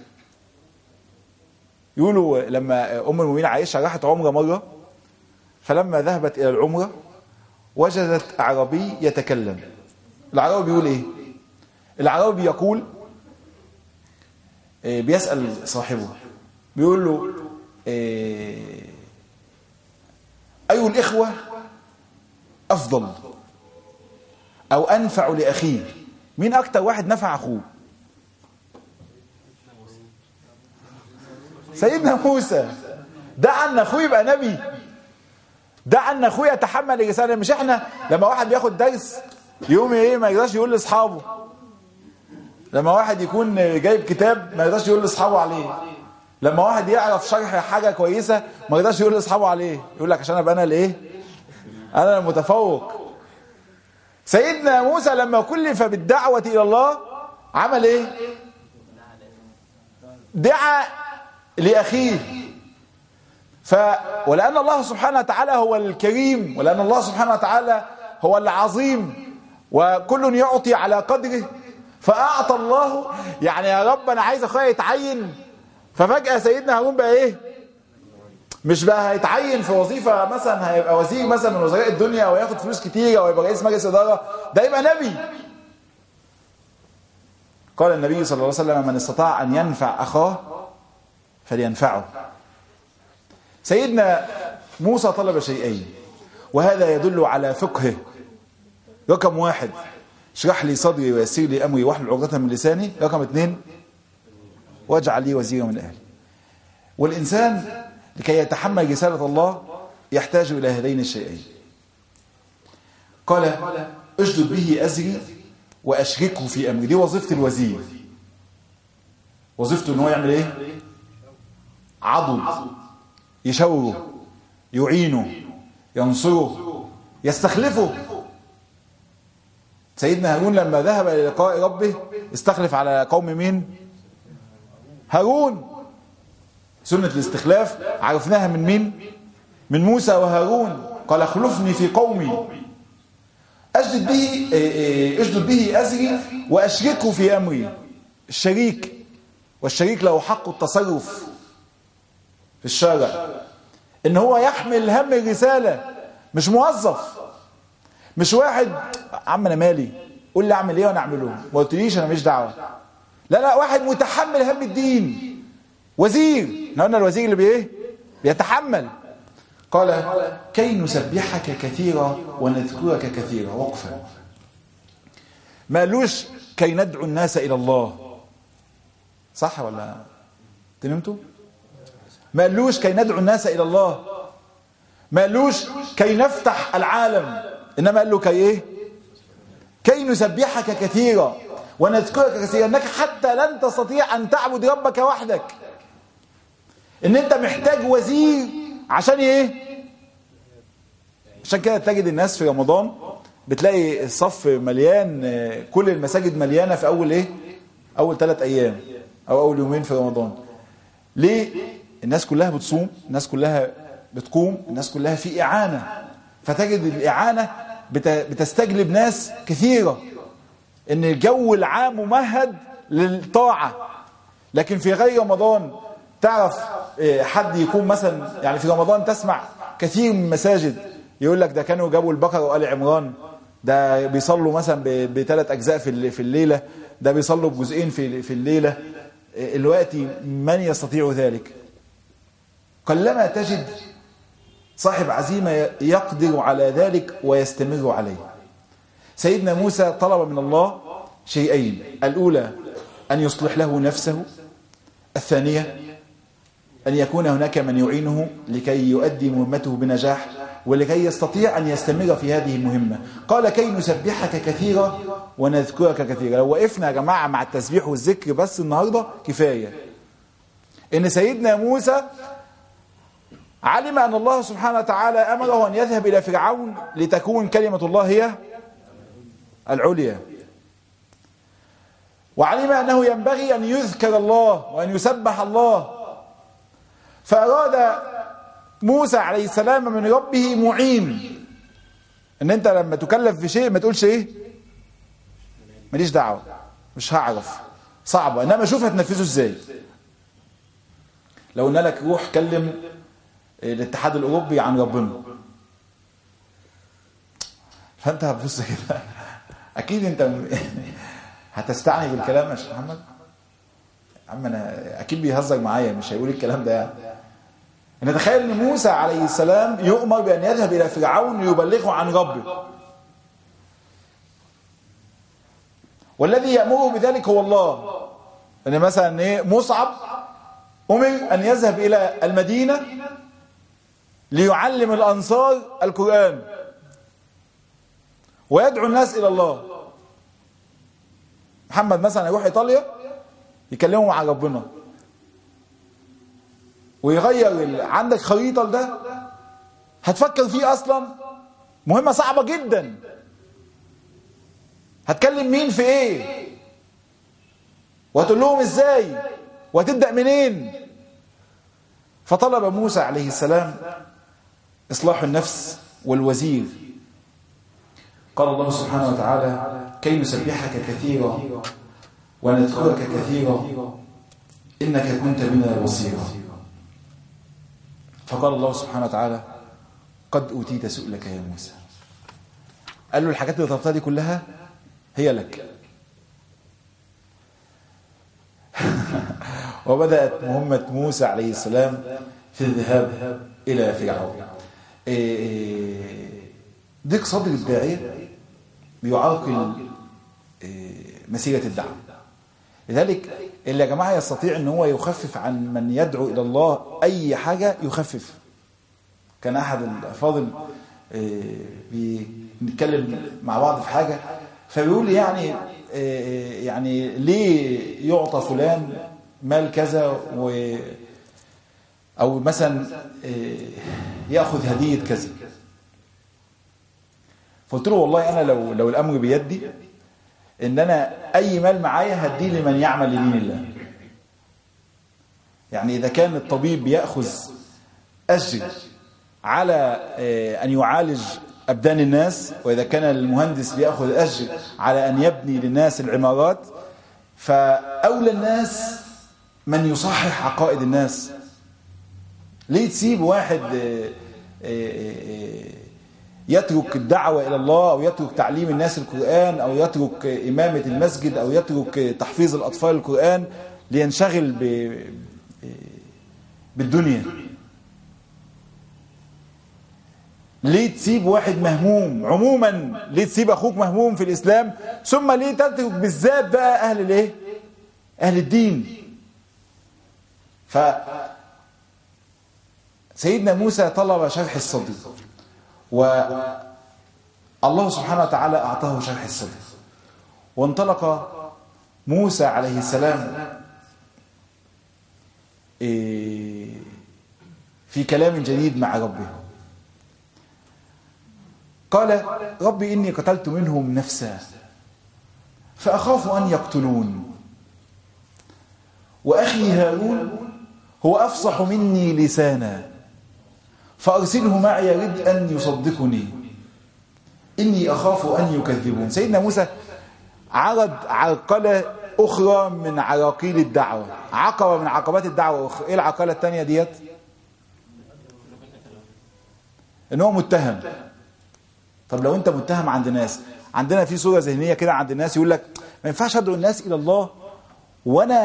يقولوا لما ام المؤمنين عائشه راحت عمره مره، فلما ذهبت الى العمره وجدت اعرابي يتكلم. العربي بيقول ايه؟ العربي يقول بيسأل صاحبه بيقول له اي الاخوه افضل او انفع لاخيه؟ مين اكتر واحد نفع اخوه؟ سيدنا موسى. دعا ان اخوه يبقى نبي، دعا ان اخوه يتحمل الرساله. مش احنا لما واحد بياخد درس يوم ايه ما يقدرش يقول لاصحابه، لما واحد يكون جايب كتاب ما يقدرش يقول لاصحابه عليه، لما واحد يعرف شرح حاجه كويسه ما يقدرش يقول لاصحابه عليه، يقول لك عشان ابقى انا الايه؟ انا المتفوق. سيدنا موسى لما كلف بالدعوه الى الله عمل ايه؟ دعا لاخيه. ولأن الله سبحانه وتعالى هو الكريم، ولأن الله سبحانه وتعالى هو العظيم، وكل يعطي على قدره، فأعطى الله. يعني يا رب أنا عايز أخويا يتعين، ففجأة سيدنا هارون بقى إيه؟ مش بقى هيتعين في وظيفة مثلا هيبقى وزير مثلا من وزراء الدنيا أو ياخد فلوس كتير أو يبقى رئيس مجلس إدارة، ده يبقى نبي. قال النبي صلى الله عليه وسلم من استطاع أن ينفع أخاه فلينفعه. سيدنا موسى طلب شيئين، وهذا يدل على فقهه. رقم واحد، اشرح لي صدري ويسر لي أمري واحلل عقدة من لساني. رقم 2 واجعل لي وزيرا من أهلي. والإنسان لكي يتحمل رسالة الله يحتاج إلى هذين الشيئين. قال اشدد به أزري وأشركه في أمري. دي وظيفة الوزير. وظيفته إنه يعمل إيه؟ عضد، يشوره، يعينه، ينصره، يستخلفه. سيدنا هارون لما ذهب إلى لقاء ربه استخلف على قوم مين؟ هارون. سنة الاستخلاف عرفناها من مين؟ من موسى وهارون. قال اخلفني في قومي. اشدد به أزري وأشركه في أمري. الشريك، والشريك له حق التصرف في الشارع، ان هو يحمل هم الرسالة، مش موظف، مش واحد عم انا مالي قول لي اعمل ايه وانا اعمله، ما قلتليش انا مش دعوه. لا واحد متحمل هم الدين، وزير. احنا قلنا الوزير اللي بيتحمل. قال كي نسبحك كثيرا ونذكرك كثيرا. وقفا. ما قالوش كي ندعو الناس الى الله، صح ولا تنمتوا؟ ما قالوش كي ندعو الناس الى الله، ما قالوش كي نفتح العالم، انما قال له كي كي نسبحك كثيرا ونذكرك كثيرا. انك حتى لن تستطيع ان تعبد ربك وحدك، ان انت محتاج وزير. عشان عشان كده تجد الناس في رمضان بتلاقي الصف مليان، كل المساجد مليانه في اول 3 ايام او اول يومين في رمضان. ليه؟ الناس كلها بتصوم، الناس كلها بتقوم، الناس كلها في إعانة. فتجد الإعانة بتستجلب ناس كثيرة، إن الجو العام ممهد للطاعة. لكن في غير رمضان تعرف حد يكون مثلا، يعني في رمضان تسمع كثير من المساجد يقول لك ده كانوا جابوا البقرة وآل عمران، ده بيصلوا مثلا ب3 أجزاء في الليلة، ده بيصلوا بجزئين في الليلة. الوقت من يستطيع ذلك؟ قلما تجد صاحب عزيمة يقدر على ذلك ويستمر عليه. سيدنا موسى طلب من الله شيئين: الأولى أن يصلح له نفسه، الثانية أن يكون هناك من يعينه لكي يؤدي مهمته بنجاح ولكي يستطيع أن يستمر في هذه المهمة. قال كي نسبحك كثيرا ونذكرك كثيرا. لو وقفنا يا جماعة مع التسبيح والذكر بس النهاردة كفاية. إن سيدنا موسى علم أن الله سبحانه وتعالى أمره أن يذهب إلى فرعون لتكون كلمة الله هي العليا، وعلم أنه ينبغي أن يذكر الله وأن يسبح الله. فأراد موسى عليه السلام من ربه معين، ان انت لما تكلف في شيء ما تقولش ماليش دعوة، مش هعرف، صعبة، انما شوف هتنفذه ازاي. لو قلنا لك روح كلم الاتحاد الاوروبي عن ربنا، فانت هتبص كده اكيد انت هتستعني بالكلام يا شيخ محمد. عم انا اكيد بيهزر معايا، مش هيقول الكلام ده يعني. نتخيل ان موسى عليه السلام يؤمر بان يذهب الى فرعون ليبلغه عن ربه، والذي يأمره بذلك هو الله. ان مثلا مصعب امر ان يذهب الى المدينة ليعلم الانصار القرآن ويدعو الناس الى الله. محمد مثلا يروح ايطاليا يكلمهم عن ربنا ويغير عندك خريطة لده، هتفكر فيه اصلا مهمة صعبة جدا. هتكلم مين في ايه وهتقول لهم ازاي وهتبدأ منين؟ فطلب موسى عليه السلام اصلاح النفس والوزير. قال الله سبحانه وتعالى كي نسبحك كثيرا ونذكرك كثيرا إنك كنت بنا بصيرا. فقال الله سبحانه وتعالى قد أوتيت سؤلك يا موسى. قال له الحاجات اللي طلبتها دي كلها هي لك. وبدأت مهمة موسى عليه السلام في الذهاب إلى فرعون. ضيق صدر الداعية بيعرقل مسيرة الدعوة. لذلك اللي يا جماعة يستطيع ان هو يخفف عن من يدعو الى الله اي حاجة يخفف. كان احد الافاضل بنتكلم مع بعض في حاجة فبيقول يعني ليه يعطى فلان مال كذا او مثلا ياخذ هدية كذا. فقلت له والله انا لو الامر بيدي ان انا اي مال معايا هديه لمن يعمل لدين الله. يعني اذا كان الطبيب بياخذ اجر على ان يعالج ابدان الناس، واذا كان المهندس بياخذ اجر على ان يبني للناس العمارات، فاولى الناس من يصحح عقائد الناس. ليه تسيب واحد يترك الدعوة إلى الله، أو يترك تعليم الناس القرآن، أو يترك إمامة المسجد، أو يترك تحفيظ الأطفال القرآن لينشغل بالدنيا؟ ليه تسيب واحد مهموم عموما؟ ليه تسيب أخوك مهموم في الإسلام؟ ثم ليه تترك بالذات بقى أهل الإيه؟ أهل الدين. سيدنا موسى طلب شرح الصدر، والله سبحانه وتعالى أعطاه شرح الصدر، وانطلق موسى عليه السلام في كلام جديد مع ربه. قال ربي إني قتلت منهم نفسا فأخاف أن يقتلون، وأخي هارون هو أفصح مني لسانا فأرسله معي يرد أن يصدقني إني أخاف أن يكذبون. سيدنا موسى عرض عرقلة أخرى من عراقيل الدعوة، عقبة من عقبات الدعوة أخرى. إيه العقلة الثانية ديت؟ إن هو متهم. طب لو أنت متهم عند ناس، عندنا في صورة ذهنية كده عند الناس يقول لك ما ينفعش أدعو الناس إلى الله وأنا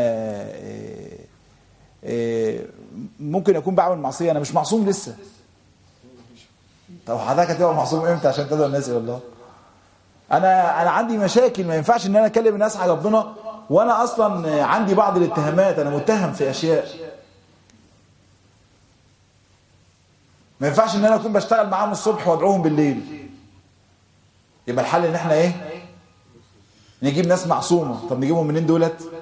ممكن أكون بعمل معصية، أنا مش معصوم لسه. طب حضرتك هتبقى معصوم إمتى عشان تدعو الناس إلى الله؟ أنا عندي مشاكل، ما ينفعش إن أنا أكلم الناس على ربنا وأنا أصلا عندي بعض الاتهامات، أنا متهم في أشياء. ما ينفعش إن أنا أكون بشتغل معاهم الصبح وأدعوهم بالليل. يبقى الحل إن إحنا إيه؟ نجيب ناس معصومة. طب نجيبهم منين دولت؟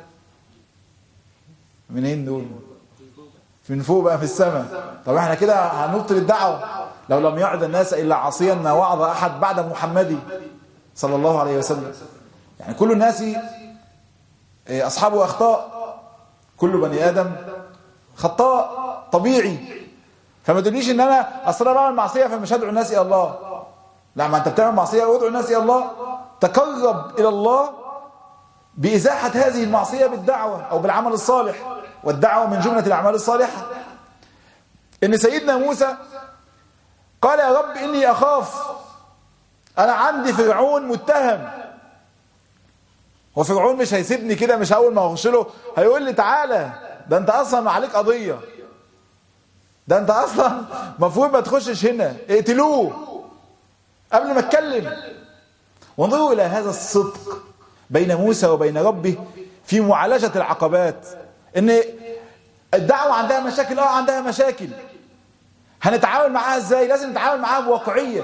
منين دول؟ من فوق بقى في السماء. طب احنا كده هنبطل الدعوة. لو لم يعد الناس إلا عاصيا ما وعظ أحد بعد محمد صلى الله عليه وسلم. يعني كل الناس أصحابه أخطاء، كل بني آدم خطاء طبيعي. فما تقوليش إن أنا أصلا بعمل معصية فمش هدعو الناس إلى الله. لا، ما أنت بتعمل معصية وادعو الناس إلى الله، تقرب إلى الله بإزاحة هذه المعصية بالدعوة أو بالعمل الصالح، والدعوة من جملة الأعمال الصالحة. إن سيدنا موسى قال يا رب إني أخاف، أنا عندي فرعون متهم، وفرعون مش هيسيبني كده، مش أول ما أخش له هيقول لي تعالى ده أنت أصلا عليك قضية، ده أنت أصلا مفروض ما تخشش هنا، اقتلوه قبل ما اتكلم. وانظروا إلى هذا الصدق بين موسى وبين ربه في معالجة العقبات. ان الدعوة عندها مشاكل، عندها مشاكل، هنتعامل معاها ازاي؟ لازم نتعامل معاها بواقعية.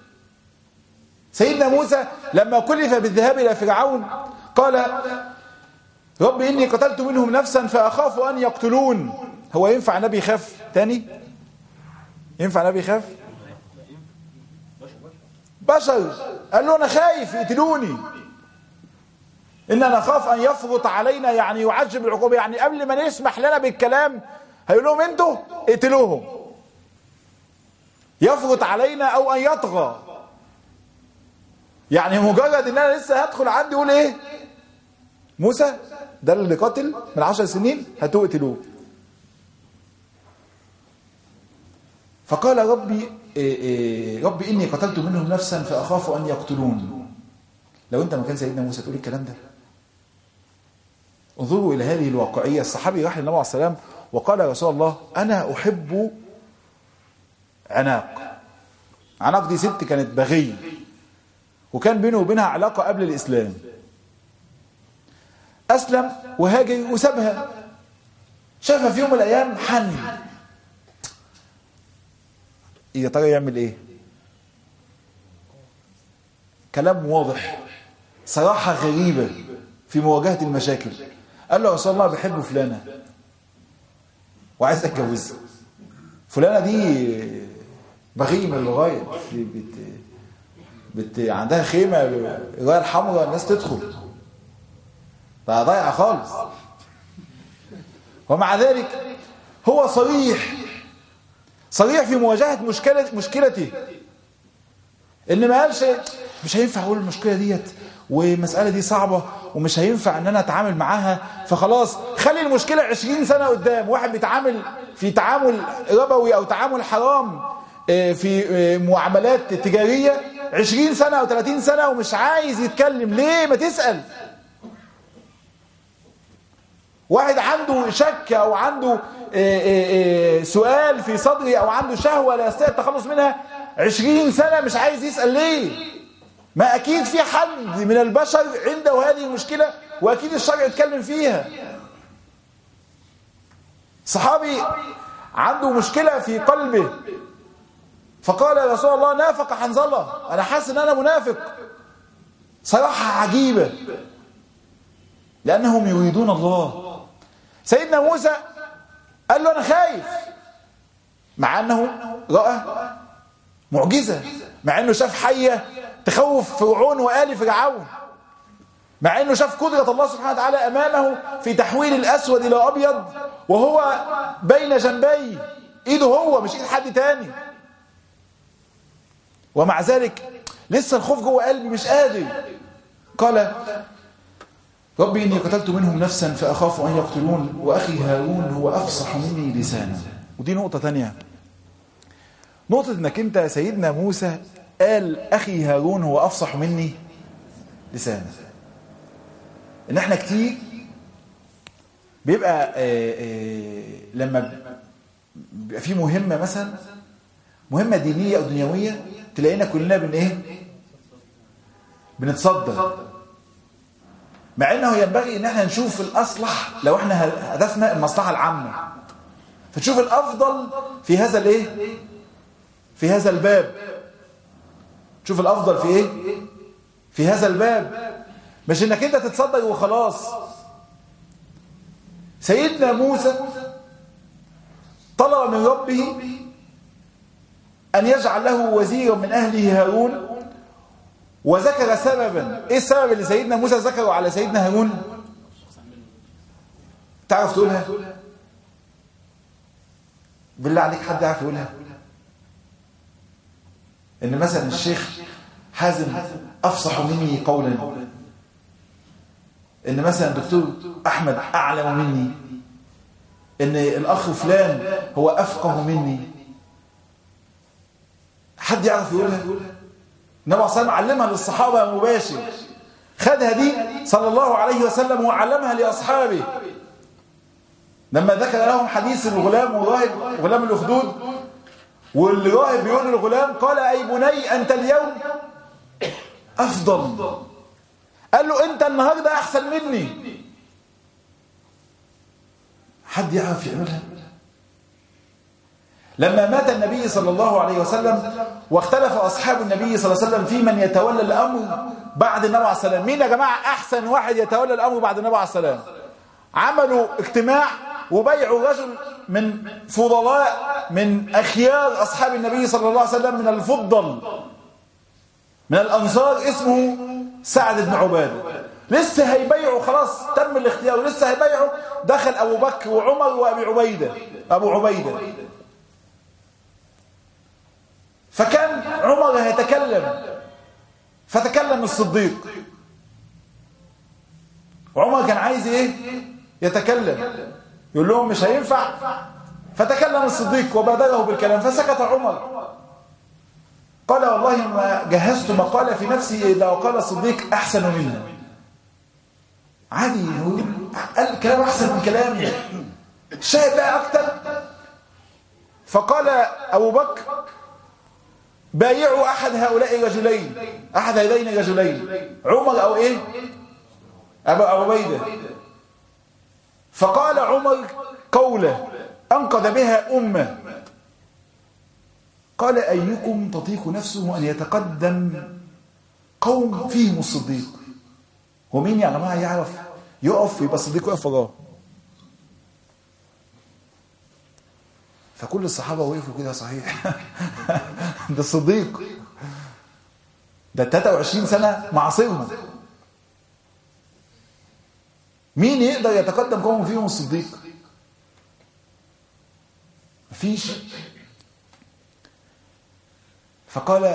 سيدنا موسى لما كلف بالذهاب الى فرعون قال رب اني قتلت منهم نفسا فاخاف ان يقتلون. هو ينفع نبي يخاف تاني؟ ينفع نبي يخاف؟ بشر قال له انا خايف يقتلوني، إننا نخاف أن يفرط علينا، يعني يعجب العقوبة، يعني قبل ما يسمح لنا بالكلام هيقول لهم أنتوا اقتلوهم، يفرط علينا أو أن يطغى. يعني مجرد إن أنا لسه هدخل عندي يقول إيه؟ موسى ده اللي قاتل من 10 سنين هاتوه اقتلوه. فقال ربي إني قتلت منهم نفسا فأخاف أن يقتلون. لو أنت مكان سيدنا موسى تقول الكلام ده؟ انظروا إلى هذه الواقعية. الصحابي راح للنبي عليه السلام وقال يا رسول الله أنا أحب عناق. عناق دي ست كانت بغي، وكان بينه وبينها علاقة قبل الإسلام، أسلم وهاجر وسابها، شافها في يوم من الأيام حن، يا ترى يعمل إيه؟ كلام واضح، صراحة غريبة في مواجهة المشاكل. قال له يا رسول الله بحب فلانة وعايز أتجوزها، فلانة دي بغيمة للغاية، عندها خيمة الراية الحمراء الناس تدخل، ده ضايعة خالص. ومع ذلك هو صريح في مواجهة مشكلته، ان ما قالش مش هينفع اقول المشكلة ديت والمسألة دي صعبة ومش هينفع ان انا اتعامل معاها، فخلاص خلي المشكلة 20 سنة قدام. واحد بيتعامل في تعامل ربوي او تعامل حرام في معاملات تجارية 20 سنة او 30 سنة ومش عايز يتكلم، ليه؟ ما تسأل. واحد عنده شك او عنده سؤال في صدره او عنده شهوة لا يستطيع التخلص منها 20 سنة مش عايز يسأل، ليه؟ ما اكيد في حد من البشر عنده هذه المشكلة واكيد الشرع يتكلم فيها. صحابي عنده مشكلة في قلبه فقال يا رسول الله نافق حنظلة، انا حاسس ان انا منافق. صراحة عجيبة لانهم يريدون الله. سيدنا موسى قال له انا خايف، مع انه رأى معجزة، مع انه شاف حية تخوف فرعون وآل فرعون، مع انه شاف قدرة الله سبحانه وتعالى امامه في تحويل الاسود الى ابيض وهو بين جنبي، ايده هو مش ايد حد تاني. ومع ذلك لسه الخوف جوه قلبي مش قادر. قال ربي إني قتلت منهم نفسا فأخاف أن يقتلون وأخي هارون هو أفصح مني لسانا. ودي نقطة تانية، نقطة إنك أنت سيدنا موسى قال أخي هارون هو أفصح مني لسانا. إن إحنا كتير بيبقى لما بيبقى في مهمة مثلا مهمة دينية أو دنيوية تلاقينا كلنا بنتصدر، مع انه ينبغي ان احنا نشوف الاصلح لو احنا هدفنا المصلحه العامه، فتشوف الافضل في هذا الايه، في هذا الباب. تشوف الافضل في ايه، في هذا الباب، مش انك انت تتصدر وخلاص. سيدنا موسى طلب من ربه ان يجعل له وزيرا من اهله هارون، وذكر سببا. ايه السبب اللي سيدنا موسى ذكره على سيدنا هارون؟ تعرف تقولها؟ بالله عليك حد يعرف يقولها؟ ان مثلا الشيخ حازم افصح مني قولا، ان مثلا الدكتور احمد اعلم مني، ان الاخ فلان هو افقه مني. حد يعرف يقولها؟ النبي صلى الله عليه وسلم علمها للصحابة مباشر، خدها دي صلى الله عليه وسلم وعلمها لأصحابه لما ذكر لهم حديث الغلام والراهب، غلام الأخدود، والراهب بيقول للغلام قال أي بني أنت اليوم أفضل، قال له أنت النهاردة أحسن مني. حد يعرف يعملها؟ لما مات النبي صلى الله عليه وسلم واختلف أصحاب النبي صلى الله عليه وسلم في من يتولى الأمر بعد النبي عليه السلام، مين يا جماعة أحسن واحد يتولى الأمر بعد النبي عليه السلام؟ عملوا اجتماع وبيعوا رجل من فضلاء من أخيار أصحاب النبي صلى الله عليه وسلم، من الفضل من الأنصار، اسمه سعد بن عبادة. لسه هيبيعوا، خلاص تم الاختيار، لسه هيبيعوا، دخل أبو بكر وعمر أبو عبيدة. فكان عمر هيتكلم فتكلم الصديق، وعمر كان عايز ايه؟ يتكلم، يقول لهم مش هينفع، فتكلم الصديق وبادره بالكلام فسكت عمر. قال والله ما جهزت مقالة في نفسي إلا وقال الصديق أحسن منها. عادي، قال كلام أحسن من كلامي، الشاهد بقى أكتر. فقال أبو بكر بايعوا أحد هؤلاء الرجلين، أحد هذين الرجلين، عمر أو إيه؟ أبو عبيدة. فقال عمر قوله أنقذ بها أمة، قال أيكم تطيق نفسه أن يتقدم قوم فيهم الصديق؟ ومين يا جماعة يعرف يقف يبقى الصديق يقف وراه؟ فكل الصحابة وقفوا كده صحيح ده الصديق، ده 23 سنة معاصرهم، مين يقدر يتقدم قوم فيهم الصديق؟ مفيش. فقال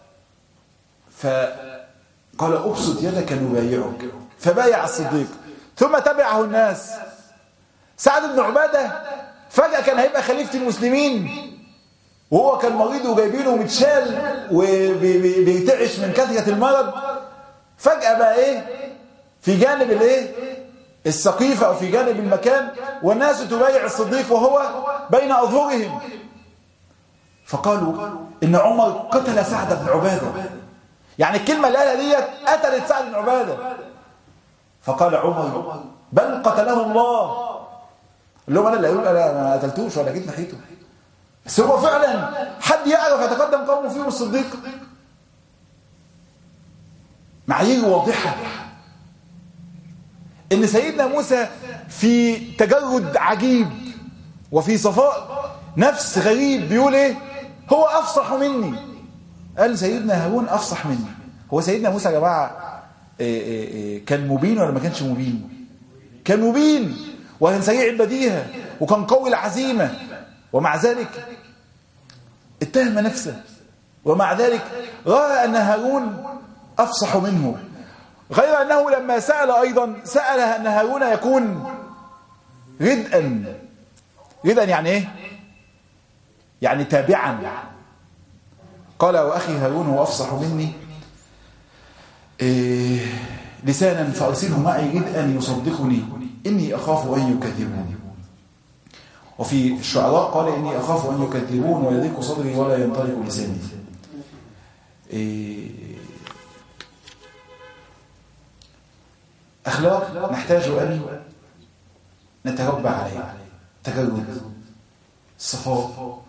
أبسط يدك نبايعك، فبايع الصديق. ثم تبعه الناس. سعد بن عبادة فجأة كان هيبقى خليفة المسلمين، وهو كان مريض وجايبينه متشال وبيتعش من كثرة المرض، فجأة بقى ايه في جانب الايه السقيفة او في جانب المكان، والناس تبايع الصديق وهو بين اظهرهم. فقالوا ان عمر قتل سعد بن عبادة، يعني الكلمة اللي قالها ديت قتلت سعد بن عبادة. فقال عمر بل قتله الله. قال لهم انا اللي اقول انا ما قتلتوش ولا جيت ناحيته، بس هو فعلا حد يعرف يتقدم قومه فيهم الصديق؟ معايير واضحة ان سيدنا موسى في تجرد عجيب وفي صفاء نفس غريب بيقول ايه؟ هو افصح مني. قال سيدنا هارون افصح مني. هو سيدنا موسى يا جماعه كان مبين ولا ما كانش مبين؟ كان مبين وكان سريع البديهه وكان قوي العزيمه، ومع ذلك اتهم نفسه، ومع ذلك راى ان هارون افصح منه. غير انه لما سأل ايضا سأل ان هارون يكون ردءا. ردءا يعني ايه؟ يعني تابعا. قال واخي هارون هو افصح مني لسانا فارسله معي ردءا يصدقني اني اخاف ان يكذبون. وفي الشعراء قال اني اخاف ان يكذبون ويضيق صدري ولا ينطلق لساني. أخلاق نحتاج أن نتربى عليها: تجرد، الصفاء،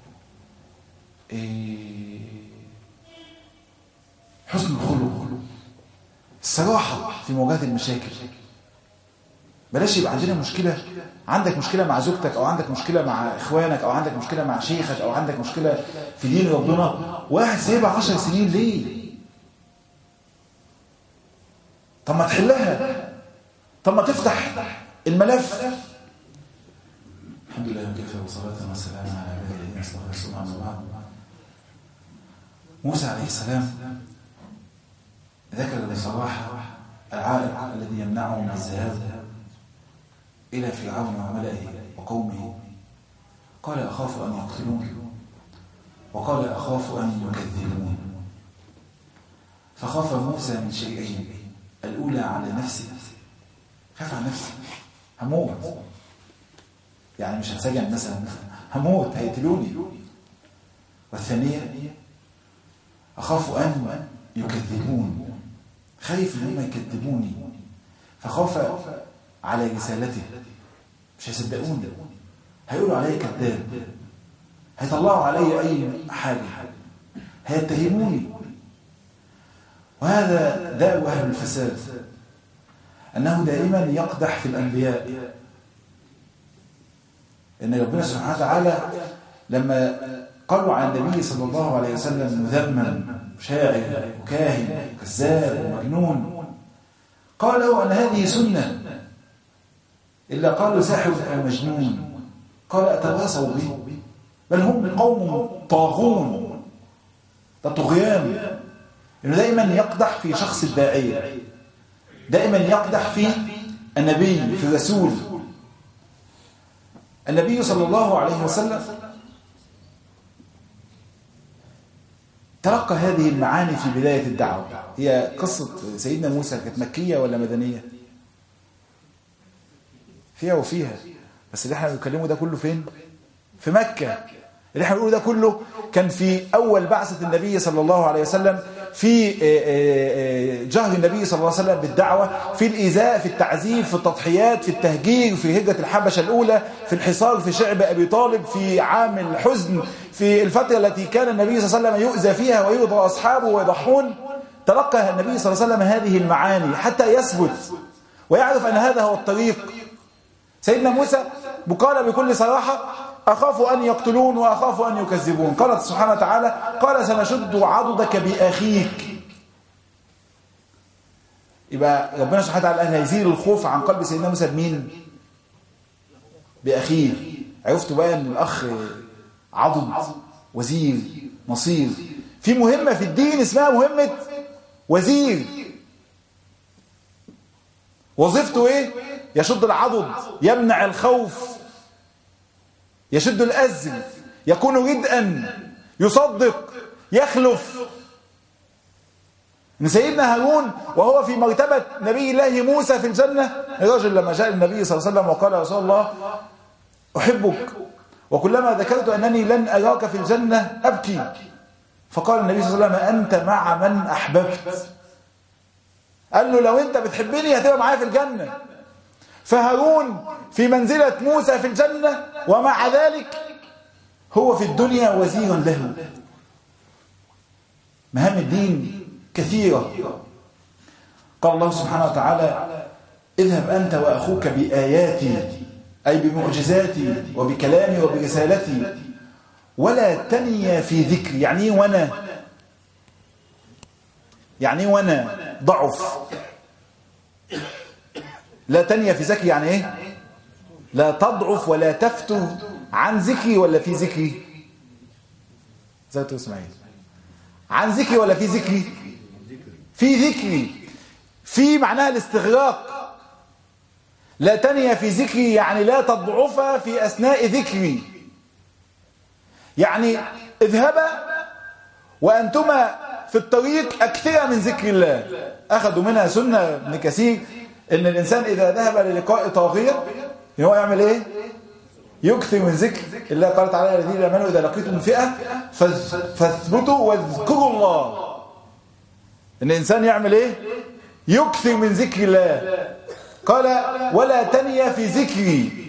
حسن الخلق، الصراحة في مواجهة المشاكل. بلاش يبقى عندنا مشكلة، عندك مشكلة مع زوجتك أو عندك مشكلة مع إخوانك أو عندك مشكلة مع شيخك أو عندك مشكلة في دين ربنا، واحد سايبها 10 سنين ليه؟ طب ما تحلها، طب ما تفتح الملف. الحمد لله وكفى وصلاة وسلام على عباده الذين اصطفى رسولا بعد. موسى عليه السلام ذكر بصراحة العائق الذي يمنعه من الذهاب إلى فرعون وملئه وقومه. قال أخاف أن يقتلون، وقال أخاف أن يكذبون. فخاف موسى من شيئين: الأولى على نفسه، خاف على نفسه، هموت، يعني مش هتسجن مثلا، هموت، هيقتلوني. والثانية أخاف أن يكذبون، خايف ان هم يكذبوني، فخاف على رسالته، مش هيصدقوني، هيقولوا علي كذاب، هيطلعوا علي أي حاجة، هيتهموني. وهذا داء أهل الفساد، أنه دائما يقدح في الأنبياء. إن ربنا سبحانه وتعالى لما قالوا عن النبي صلى الله عليه وسلم مذمم شاعر وكاهن وكذاب ومجنون، قالوا أن هذه سنة، إلا قالوا ساحر أو مجنون. قال أتواصوا به، بل هم قوم طاغون. ده طغيان، إنه دائما يقدح في شخص الداعية، دائما يقدح في النبي، في الرسول. النبي صلى الله عليه وسلم تلقى هذه المعاني في بداية الدعوة. هي قصة سيدنا موسى كانت مكية ولا مدنية؟ فيها وفيها، بس اللي احنا بنتكلمه ده كله فين؟ في مكة. اللي احنا بنقوله ده كله كان في أول بعثة النبي صلى الله عليه وسلم في جهر النبي صلى الله عليه وسلم بالدعوة، في الإيذاء، في التعذيب، في التضحيات، في التهجير، في هجرة الحبشة الأولى، في الحصار في شعب أبي طالب، في عام الحزن، في الفترة التي كان النبي صلى الله عليه وسلم يؤذى فيها ويؤذى أصحابه ويضحون. تلقى النبي صلى الله عليه وسلم هذه المعاني حتى يثبت ويعرف أن هذا هو الطريق. سيدنا موسى قال بكل صراحة: أخاف أن يقتلون وأخاف أن يكذبون. قالت سبحانه وتعالى: قال سنشد عضدك بأخيك. يبقى ربنا سبحانه وتعالى هيزيل الخوف عن قلب سيدنا موسى بمين؟ بأخيه. عرفتوا بقى أن الأخ عضد، وزير، نصير، في مهمة في الدين اسمها مهمة وزير. وظيفته ايه؟ يشد العضد، يمنع الخوف، يشد الأزل، يكون ردءا، يصدق، يخلف. ان سيدنا هارون وهو في مرتبة نبي الله موسى في الجنة، الرجل لما جاء النبي صلى الله عليه وسلم وقال: يا رسول الله أحبك وكلما ذكرت أنني لن أراك في الجنة أبكي. فقال النبي صلى الله عليه وسلم: أنت مع من أحببت. قال له: لو أنت بتحبني هتبقى معايا في الجنة. فهارون في منزلة موسى في الجنة، ومع ذلك هو في الدنيا وزيرا له. مهام الدين كثيرة. قال الله سبحانه وتعالى: اذهب أنت وأخوك بآياتي، أي بمعجزاتي وبكلامي وبرسالتي، ولا تنيا في ذكري. يعني ايه وانا؟ يعني ايه وانا؟ ضعف. لا تنيا في ذكري يعني ايه؟ لا تضعف ولا تفتر عن ذكري ولا في ذكري؟ زي اسماعيل، عن ذكري ولا في ذكري؟ في ذكري. في معناها الاستغراق. لا تنيا في ذكري يعني لا تضعف في أثناء ذكري. يعني اذهبا وأنتما في الطريق أكثر من ذكر الله. أخذوا منها سنة ابن كثير إن الإنسان إذا ذهب للقاء طاغية هو يعمل إيه؟ يكثر من ذكر الله. قال تعالى: الذين آمنوا إذا لقيتم فئة فاثبتوا واذكروا الله. إن الإنسان يعمل إيه؟ يكثر من ذكر الله. قال: ولا تنيا في ذكري.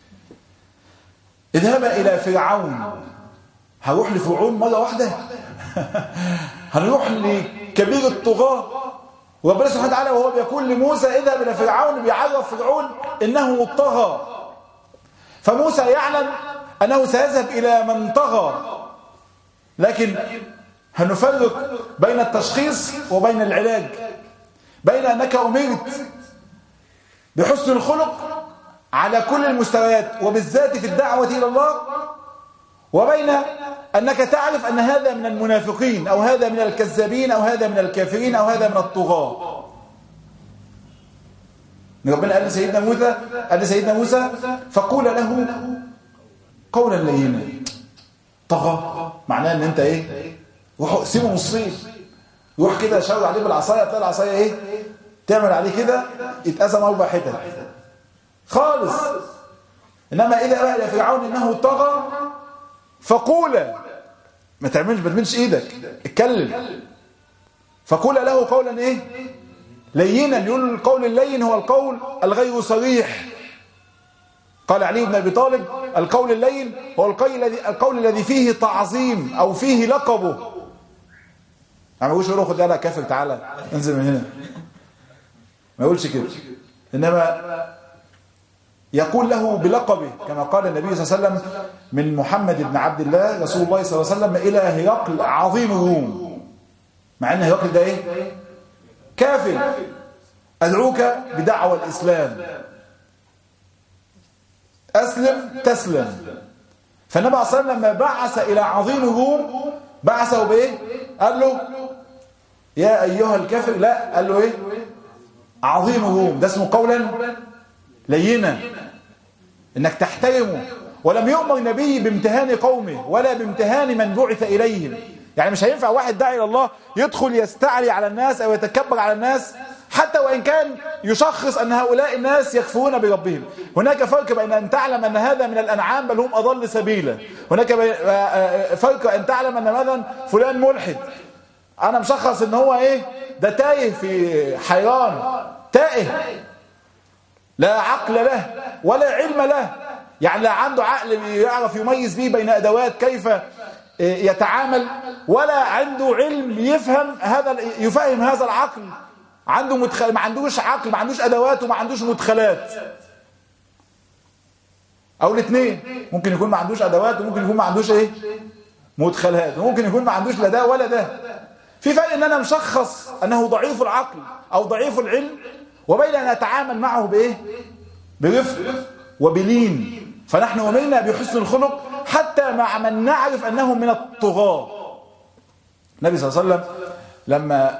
اذهب إلى فرعون. هروح لفرعون مرة واحدة؟ هنروح لكبير الطغاة. وربنا سبحانه وتعالى وهو بيقول لموسى: اذهب إلى فرعون، بيعرف فرعون إنه طغى. فموسى يعلم أنه سيذهب إلى من طغى، لكن هنفرق بين التشخيص وبين العلاج، بين أنك أمرت بحسن الخلق على كل المستويات وبالذات في الدعوة إلى الله، وبين أنك تعرف أن هذا من المنافقين أو هذا من الكذابين أو هذا من الكافرين أو هذا من الطغاة. ربنا قال لسيدنا موسى: فقول له قولا لينا. طغى معناه ان انت ايه؟ روح سيبه نصين، روح كده شاور عليه بالعصايه، تلاقي العصايه ايه؟ تعمل عليه كده يتقسم 4 حتت خالص. انما اذا قال يا فرعون انه طغى فقولا، ما تعملش ايدك، اتكلم. فقول له قولا ايه؟ لينا. يقول القول اللين هو القول الغير صريح. قال علي بن ابي طالب: القول اللين هو القول الذي فيه تعظيم او فيه لقبه. ما يقولش له خد يلا كافر تعالى انزل من هنا، ما يقولش كده، انما يقول له بلقبه، كما قال النبي صلى الله عليه وسلم: من محمد بن عبد الله رسول الله صلى الله عليه وسلم الى هرقل عظيم الروم. مع ان هرقل ده ايه؟ كافر. أدعوك بدعوى الإسلام، أسلم تسلم. فالنبي صلى الله عليه وسلم لما بعث إلى عظيم الروم بعثه بإيه؟ قال له يا أيها الكافر، لا، قال له إيه؟ عظيم الروم. ده اسمه قولا لينا، إنك تحترمه. ولم يؤمر النبي بامتهان قومه ولا بامتهان من بعث إليهم. يعني مش هينفع واحد داعي الى الله يدخل يستعلي على الناس او يتكبر على الناس، حتى وان كان يشخص ان هؤلاء الناس يكفرون بربهم. هناك فرق بين ان تعلم ان هذا من الانعام بل هم اضل سبيلا، هناك فرق ان تعلم ان مثلا فلان ملحد انا مشخص ان هو ايه ده تايه في حيران، تائه لا عقل له ولا علم له، يعني لا عنده عقل يعرف يميز به بين ادوات كيف يتعامل، ولا عنده علم يفهم هذا العقل. عنده ما عندوش عقل، ما عندوش ادوات وما عندوش مدخلات، او الاثنين. ممكن يكون ما عندوش ادوات وممكن يكون ما عندوش ايه مدخلات، وممكن يكون ما عندوش لا ده ولا ده. في فرق ان انا مشخص انه ضعيف العقل او ضعيف العلم، وبين ان اتعامل معه بايه برفق وبلين. فنحن أمرنا بحسن الخلق حتى مع من نعرف أنهم من الطغاة. النبي صلى الله عليه وسلم لما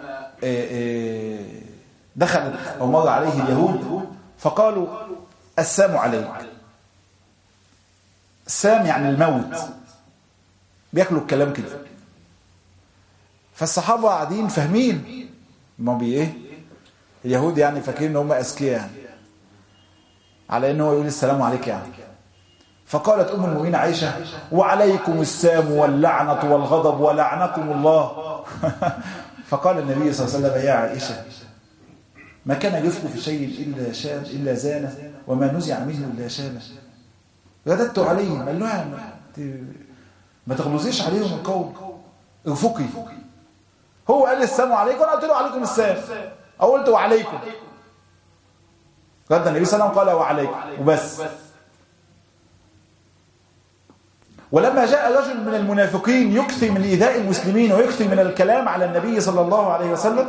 دخل أو مر عليه اليهود فقالوا السام عليك. السام يعني الموت، بياكلوا الكلام كده. فالصحابة قاعدين فاهمين ما ايه اليهود يعني فاكرين ان هم اذكياء يعني، على انه يقول السلام عليك يعني. فقالت ام المؤمنين عائشه وعليكم السام واللعنه والغضب ولعنكم الله. فقال النبي صلى الله عليه وسلم يا عائشه ما كان رفق في شيء الا زانه وما نزع منه الا شانه. رددت عليهم قال له ما تغلظيش عليهم القول، ارفقي. هو قال السلام عليكم وانا قلت له عليكم السلام، او قلت وعليكم. رد النبي صلى الله عليه وسلم قال وعليكم وبس. ولما جاء رجل من المنافقين يكثر من إيذاء المسلمين ويكثر من الكلام على النبي صلى الله عليه وسلم،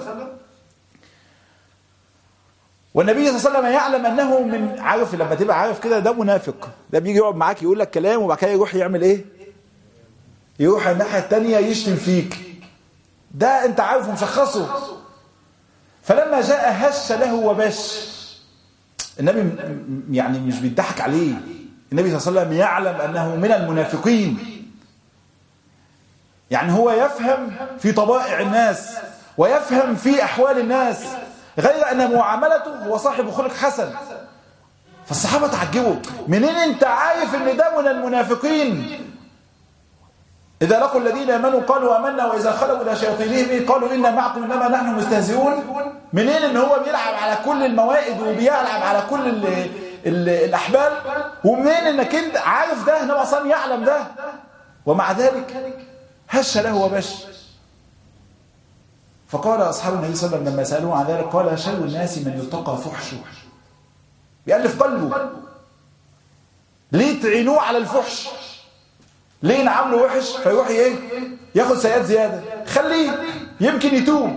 والنبي صلى الله عليه وسلم يعلم أنه من عارف، لما تبقى عارف كده ده منافق، ده بيجي يقعد معاك يقول لك كلام وبعد كده يروح يعمل ايه؟ يروح الناحية التانية يشتم فيك. ده انت عارف ومشخصه. فلما جاء هش له وبش. النبي يعني مش بيضحك عليه، النبي صلى الله عليه وسلم يعلم أنه من المنافقين. يعني هو يفهم في طبائع الناس ويفهم في أحوال الناس، غير أن معاملته هو صاحب خلق حسن. فالصحابة تعجبوا، منين انت عارف ان ده من المنافقين؟ إذا لقوا الذين آمنوا قالوا آمنا وإذا خلوا إلى شياطينهم قالوا إنا معكم إنما نحن مستهزئون. منين ان هو بيلعب على كل الموائد وبيلعب على كل الأحبال؟ ومنين انك انت عارف ده؟ النبي صلى الله عليه وسلم يعلم ده، ومع ذلك هش له وبش. فقال أصحاب النبي صلى الله عليه وسلم لما سألوه عن ذلك قال شر الناس من يتقى فحشه، بيألف قلبه. ليه تعينوه على الفحش؟ ليه نعمله وحش فيروح ايه ياخد سيئات زيادة؟ خليه يمكن يتوب.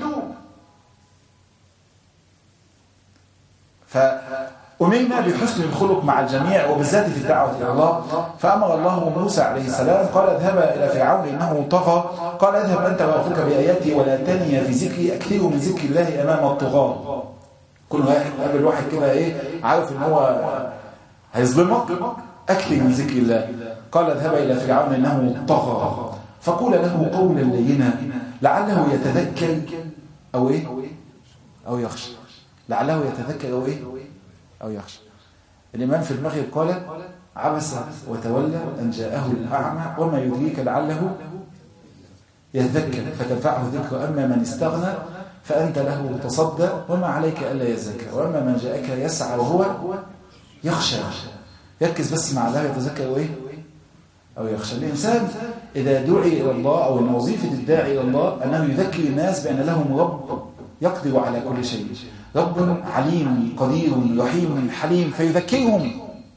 فأمرنا بحسن الخلق مع الجميع وبالذات في الدعوة إلى الله. فأمر الله موسى عليه السلام قال اذهبا إلى فرعون إنه طغى، قال اذهب أنت وأخوك بآياتي ولا تنيا في ذكري، أكثر من ذكر الله أمام الطغاة. كل واحد قبل واحد كده ايه عارف ان هو هيظلمك، أكثر من ذكر الله. قال اذهبا إلى فرعون إنه طغى فقول له قولا لينا لعله يتذكر أو إيه أو يخشى. لعله يتذكر أو إيه أو يخشى. الإمام في المغرب قال عبس وتولى أن جاءه الأعمى وما يدريك لعله يتذكر فتنفعه ذكر. أما من استغنى فأنت له تصدى وما عليك ألا يزكى، وأما من جاءك يسعى وهو يخشى. يركز بس مع الله يتذكر أو إيه أو يخشى. الإنسان إذا دعي إلى الله أو إن وظيفة الداعي إلى الله أنه يذكر الناس بأن لهم رب يقدر على كل شيء، رب عليم قدير رحيم حليم، فيذكرهم.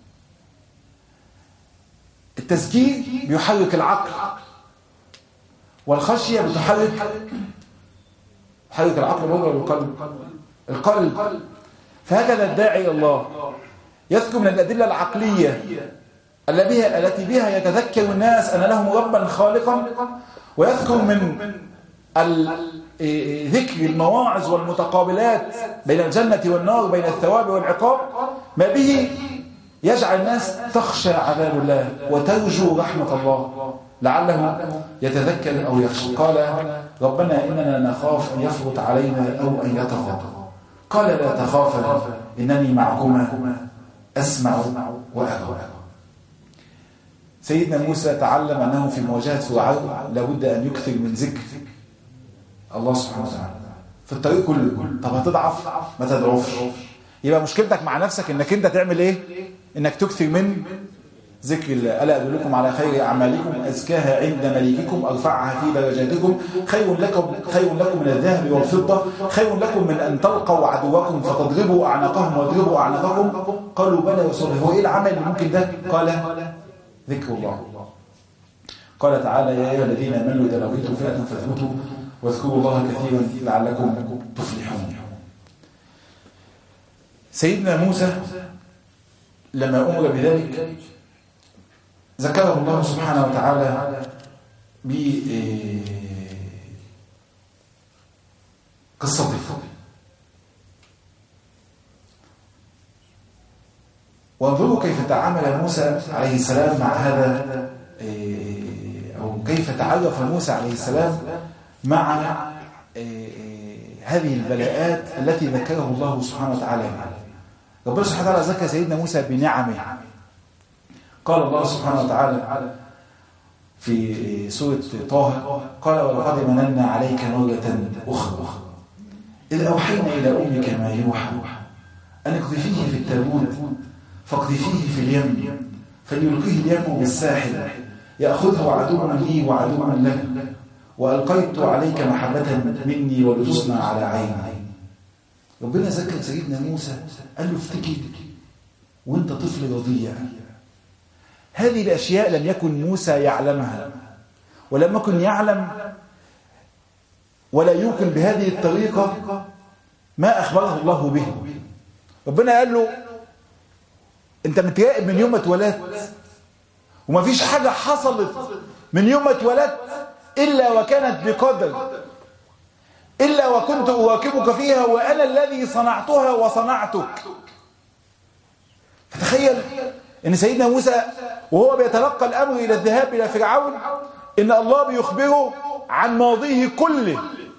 التذكير بيحرك العقل، والخشية بتحرك العقل والقلب. القلب. فهكذا الداعي إلى الله يذكر من الأدلة العقلية التي بها يتذكر الناس أن لهم ربا خالقا، ويذكر من ذكر المواعظ والمتقابلات بين الجنة والنار، بين الثواب والعقاب، ما به يجعل الناس تخشى عذاب الله وترجو رحمة الله لعله يتذكر أو يخشى. قال ربنا إننا نخاف أن يفرط علينا أو أن يطغى. قال لا تخافا إنني معكما أسمع وأرى. سيدنا موسى تعلم أنه في مواجهة فرعون لابد أن يكثر من ذكر الله سبحانه وتعالى في الطريق كله. طب هتضعف؟ ما تضعفش. يبقى مشكلتك مع نفسك انك انت تعمل ايه؟ انك تكثر من ذكر الله. ألا أدلكم على خير أعمالكم أزكاها عند مليككم أرفعها في درجاتكم خير لكم من الذهب والفضة خير لكم من أن تلقوا عدوكم فتضربوا أعناقهم واضربوا أعناقكم. قالوا بلى يا رسول الله. هو إيه العمل اللي ممكن ده؟ قال ذكر الله. قال تعالى يا أيها الذين آمنوا إذا لقيتم فئة فاثبتوا واذكروا الله كثيرا لعلكم تفلحون. سيدنا موسى لما أمر بذلك ذكره الله سبحانه وتعالى بقصته. وانظروا كيف تعامل موسى عليه السلام مع هذا، أو كيف تعرف موسى عليه السلام مع هذه البلاءات التي ذكره الله سبحانه وتعالى. ربنا سبحانه وتعالى ذكر سيدنا موسى بنعمه. قال الله سبحانه وتعالى في سورة طه قال ولقد مننا عليك مرة أخرى إذ أوحينا إلى أمك ما يوحى أن اقذفيه في التابوت فاقذفيه في اليم فليلقيه اليم بالساحل يأخذه عدو لي وعدو لك وألقيت عليك محبة مني ولتصنع على عيني. ربنا ذكر سيدنا موسى قال له افتكر وانت طفل رضيع. هذه الأشياء لم يكن موسى يعلمها ولم يكن يعلم ولا يوقن بهذه الطريقة ما أخبره الله به. ربنا قال له أنت متراقب من يوم ما اتولدت وما فيش حاجة حصلت من يوم ما اتولدت إلا وكانت بقدر إلا وكنت أواكبك فيها وأنا الذي صنعتها وصنعتك. فتخيل ان سيدنا موسى وهو بيتلقى الامر الى الذهاب الى فرعون ان الله بيخبره عن ماضيه كله.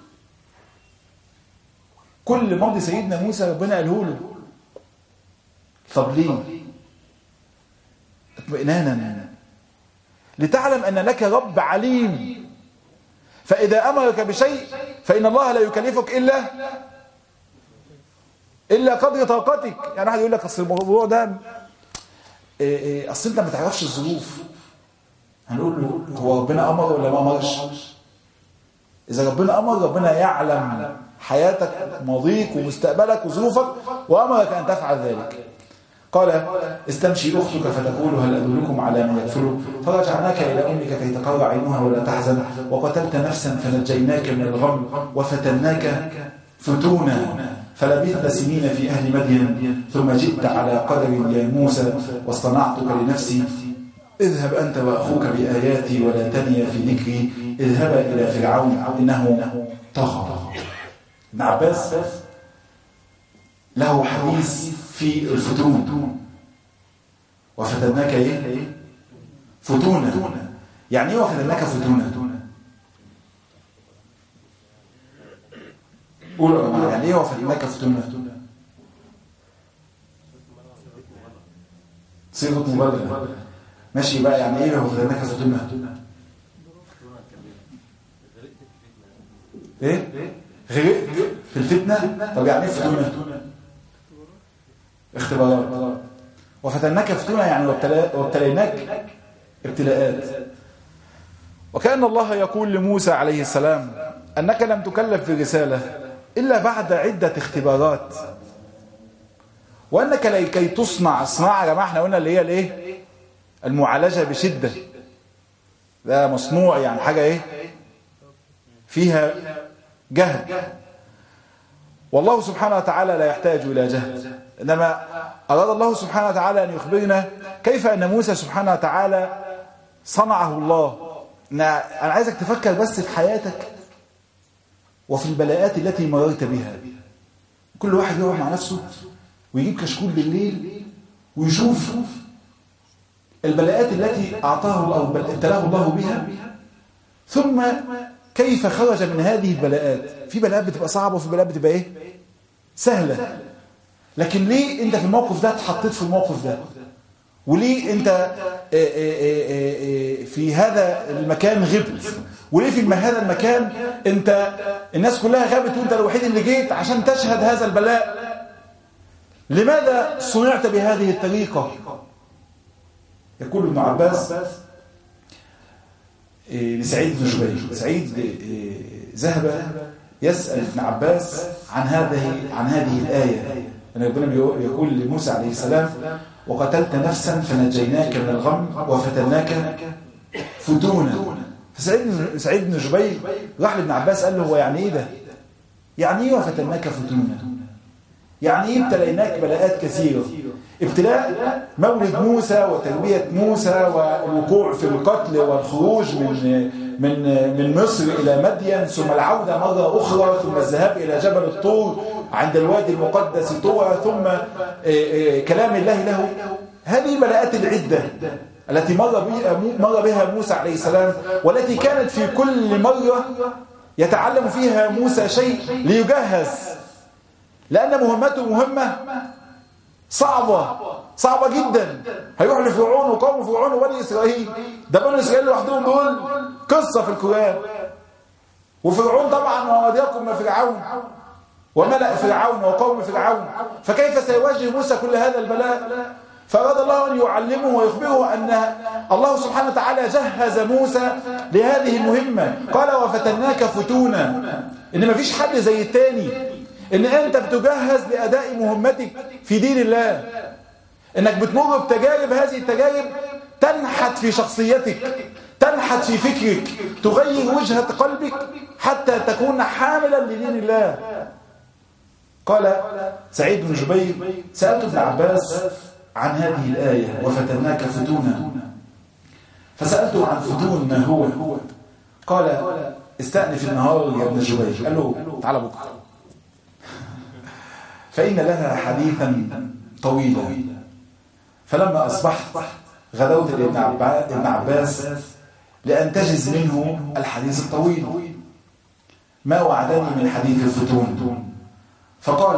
كل ماضي سيدنا موسى ربنا قاله له. طب ليه؟ اطمئنانا لتعلم ان لك رب عليم فاذا امرك بشيء فان الله لا يكلفك الا قدر طاقتك. يعني واحد يقول لك اصل الموضوع ده اصل انت ما تعرفش الظروف. هنقول له هو ربنا امر ولا ما امرش؟ اذا ربنا امر ربنا يعلم حياتك ماضيك ومستقبلك وظروفك وامرك ان تفعل ذلك. قال استمشي اختك فتقول هل ادلكم على من يكفله فرجعناك الى امك كي تقر عينها ولا تحزن وقتلت نفسا فنجيناك من الغم وفتناك فتونا فلبثت سنين في أهل مدين ثم جئت على قدر يا موسى واصطنعتك لنفسي اذهب أنت وأخوك بآياتي ولا تنيا في ذكري اذهبا إلى فرعون إنه طغى. ابن عباس له حديث في الفتون وفتناك فتونا. يعني ايه وفتناك فتونا؟ قولوا يا جماعه يعني ايه وفتناك فتونا؟ صيغه مبالغه. ماشي بقى يعني ايه وفتناك فتونا؟ ايه غرقت في الفتنه. طب يعني ايه فتونا؟ اختبارات. وفتناك فتونا يعني وابتليناك ابتلاءات. وكأن الله يقول لموسى عليه السلام أنك لم تكلف في الرسالة إلا بعد عدة اختبارات وأنك لكي تصنع الصناعة يا جماعة احنا قلنا اللي هي الايه؟ المعالجة بشدة. ده مصنوع يعني حاجة ايه؟ فيها جهد. والله سبحانه وتعالى لا يحتاج إلى جهد إنما أراد الله سبحانه وتعالى أن يخبرنا كيف أن موسى سبحانه وتعالى صنعه الله. أنا عايزك تفكر بس في حياتك وفي البلاءات التي مررت بها. كل واحد يقعد مع نفسه ويجيب كشكول بالليل ويشوف البلاءات التي أعطاه أو ابتلاه الله بها ثم كيف خرج من هذه البلاءات. في بلاءات بتبقى صعبة وفي بلاءات بتبقى ايه؟ سهلة. لكن ليه انت في الموقف ده اتحطيت في الموقف ده؟ وليه انت في هذا المكان غبت؟ وليه في هذا المكان انت الناس كلها غابت وانت الوحيد اللي جيت عشان تشهد هذا البلاء؟ لماذا صنعت بهذه الطريقة؟ يقول ابن عباس لسعيد بن جبير. سعيد ذهب يسأل ابن عباس عن هذه الآية، أن ربنا يقول لموسى عليه السلام: وقتلت نفسا فنجيناك من الغم وفتناك فتونا. فسعيد بن جبير راح لابن عباس قال له: هو يعني ايه ده؟ يعني ايه وفتناك فتونا؟ يعني ايه ابتليناك بلاءات كثيرة؟ ابتلاء مولد موسى وتربية موسى والوقوع في القتل والخروج من مصر إلى مدين، ثم العودة مرة أخرى، ثم الذهاب إلى جبل الطور عند الوادي المقدس طوى، ثم كلام الله له. هذه بلاءات العدة التي مر بها موسى عليه السلام، والتي كانت في كل مرة يتعلم فيها موسى شيء ليجهز، لأن مهمته مهمة صعبة جدا. هيروح لفرعون وقوم فرعون وبني إسرائيل، ده بني إسرائيل لوحدهم دول قصة في القرآن. وفرعون طبعا ووديكم ما فرعون وملأ فرعون وقوم فرعون، فكيف سيواجه موسى كل هذا البلاء؟ فأراد الله أن يعلمه ويخبره أن الله سبحانه وتعالى جهز موسى لهذه المهمة. قال: وفتناك فتونا، إن ما فيش حد زي التاني، إن أنت بتجهز لأداء مهمتك في دين الله، إنك بتمر بتجارب، هذه التجارب تنحت في شخصيتك، تنحت في فكرك، تغير وجهة قلبك حتى تكون حاملا لدين الله. قال سعيد بن جبير: سألت ابن عباس عن هذه الآية وفتناك فتونا، فسألته عن فتون ما هو. قال: استأنف النهار يا ابن جبير. قال له: تعال بكرة فإن لها حديثا طويلا. فلما أصبحت غدوت لابن عباس لأنتجز منه الحديث الطويل ما وعدني من حديث الفتون. فقال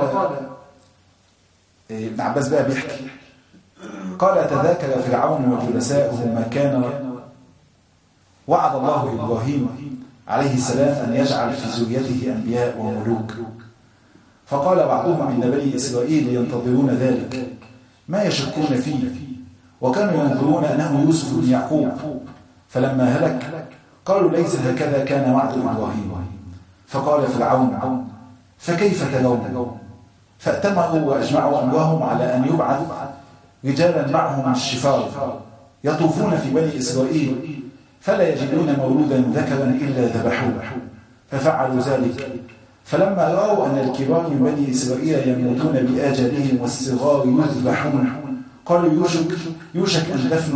ابن عباس بقى بيحكي، قال: تذاكر فرعون وجلساؤه ما كان وعد الله إبراهيم عليه السلام أن يجعل في ذريته أنبياء وملوك. فقال بعضهم إن بني إسرائيل ينتظرون ذلك ما يشكون فيه، وكانوا ينظرون أنه يوسف بن يعقوب، فلما هلك قالوا: ليس هكذا كان وعد إبراهيم. فقال فرعون: فكيف تلون؟ فأتمروا وأجمعوا أمرهم على أن يبعث رجالا معهم الشفار يطوفون في بني إسرائيل فلا يجدون مولودا ذكرا إلا ذبحوه، ففعلوا ذلك. فلما رأوا أن الكبار من بني إسرائيل يموتون بآجالهم والصغار يذبحون قالوا: يوشك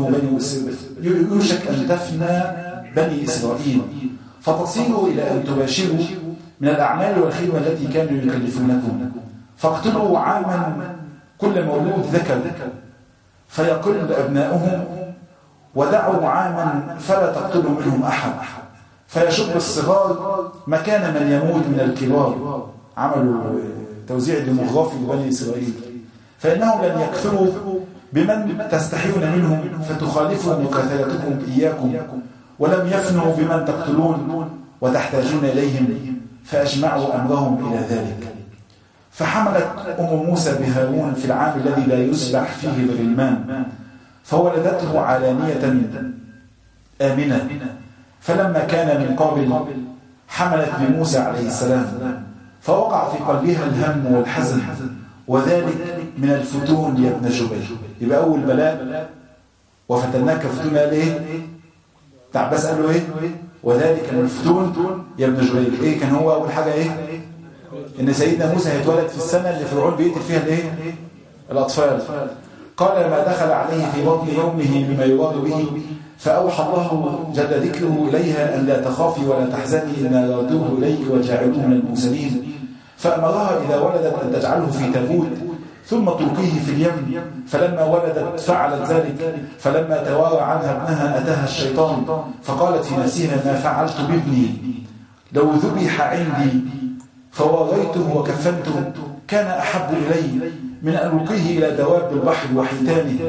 أن تفنى بني إسرائيل، فتصيروا إلى أن تباشروا من الأعمال والخدمة التي كانوا يكلفونكم، فاقتلوا عاما كل مولود ذكر فيقل أبناؤهم، ودعوا عاما فلا تقتلوا منهم أحد، فيشب الصغار مكان من يموت من الكبار. عملوا توزيع ديموغرافي لبني إسرائيل، فإنهم لن يكثروا بمن تستحيون منهم فتخالفوا مكاثرتكم إياكم، ولم يفنوا بمن تقتلون وتحتاجون إليهم، فأجمعوا أمرهم إلى ذلك. فحملت أم موسى بهارون في العام الذي لا يسبح فيه الغلمان، فولدته علانية آمنة. فلما كان من قابل حملت بموسى عليه السلام، فوقع في قلبها الهم والحزن، وذلك من الفتون يا ابن جبير. يبقى أول بلاء وفتناك فتون، قال إيه؟ تعباس قال له إيه؟ وذلك من الفتون يا ابن جبير. إيه كان هو أول حاجة؟ إيه؟ إن سيدنا موسى هيتولد في السنة اللي فرعون بيقتل فيها الإيه؟ الأطفال. قال: لما دخل عليه في بطن أمه بما يراد به، فأوحى الله جل ذكره إليها أن لا تخافي ولا تحزني إنا رادوه إليك وجاعلوه من المرسلين. فأمرها إذا ولدت أن تجعله في تابوت ثم تلقيه في اليم. فلما ولدت فعلت ذلك. فلما توارى عنها ابنها أتاها الشيطان فقالت في نفسها: ما فعلت بابني؟ لو ذبح عندي فواريته وكفنته كان أحب إلي من أن ألقيه إلى دواب البحر وحيتانه.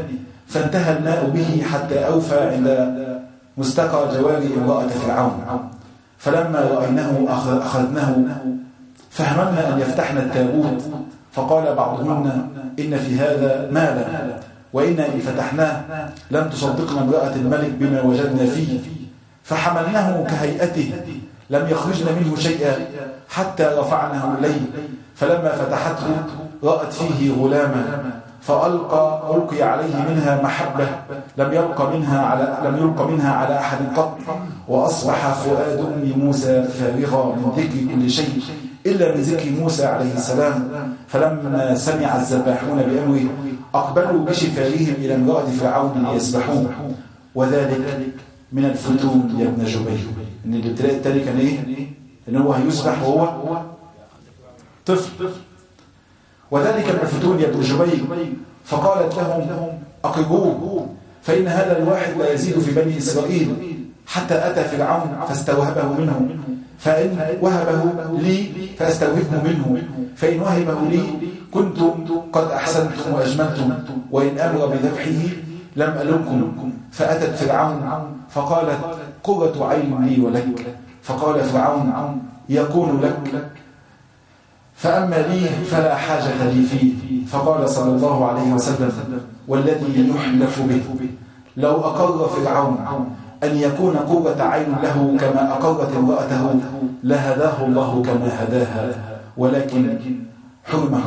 فانتهى الماء به حتى أوفى عند مستقى جواري امرأة فرعون. فلما رأيناه أخذناه فهمنا أن يفتحنا التابوت، فقال بعضهن إن في هذا مالا، وإنا إن فتحناه لم تصدقنا امرأة الملك بما وجدنا فيه، فحملناه كهيئته لم يخرجن منه شيئا حتى رفعناه إليه. فلما فتحته رأت فيه غلاما، فألقي عليه منها محبة لم يلق منها على أحد قط، وأصبح فؤاد أم موسى فارغا من ذكر كل شيء إلا من ذكر موسى عليه السلام. فلما سمع الذباحون بأمره أقبلوا بشفارهم إلى امرأة فرعون ليسبحوه، وذلك من الفتون يا ابن جبير. إن الابتلاء التالي كان إيه؟ إن هو هيسبح وهو طفل. وذلك من الفتون يا ابن جبير. فقالت لهم أقربوه، فإن هذا الواحد لا يزيد في بني إسرائيل، حتى أتى فرعون فاستوهبه منه، فإن وهبه لي فأستوهبه منه، فإن وهبه لي كنتم قد أحسنتم وأجملتم، وإن أمر بذبحه لم ألمكم. فأتت فرعون فقالت قرة عين لي ولك. فقال فرعون يكون لك، فأما لي فلا حاجة لي فيه. فقال صلى الله عليه وسلم والذي يحلف به لو أقر فرعون أن يكون قرة عين له كما أقرت امرأته لهداه الله كما هداها، ولكن حرمه.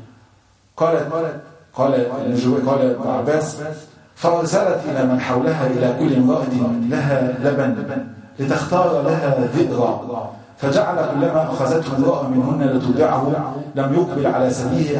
قال ابن عباس فأرسلت إلى من حولها إلى كل امرأة لها لبن لتختار لها ذئرا، فجعل كلما أخذته امرأة منهن لترضعه لم يقبل على ثديه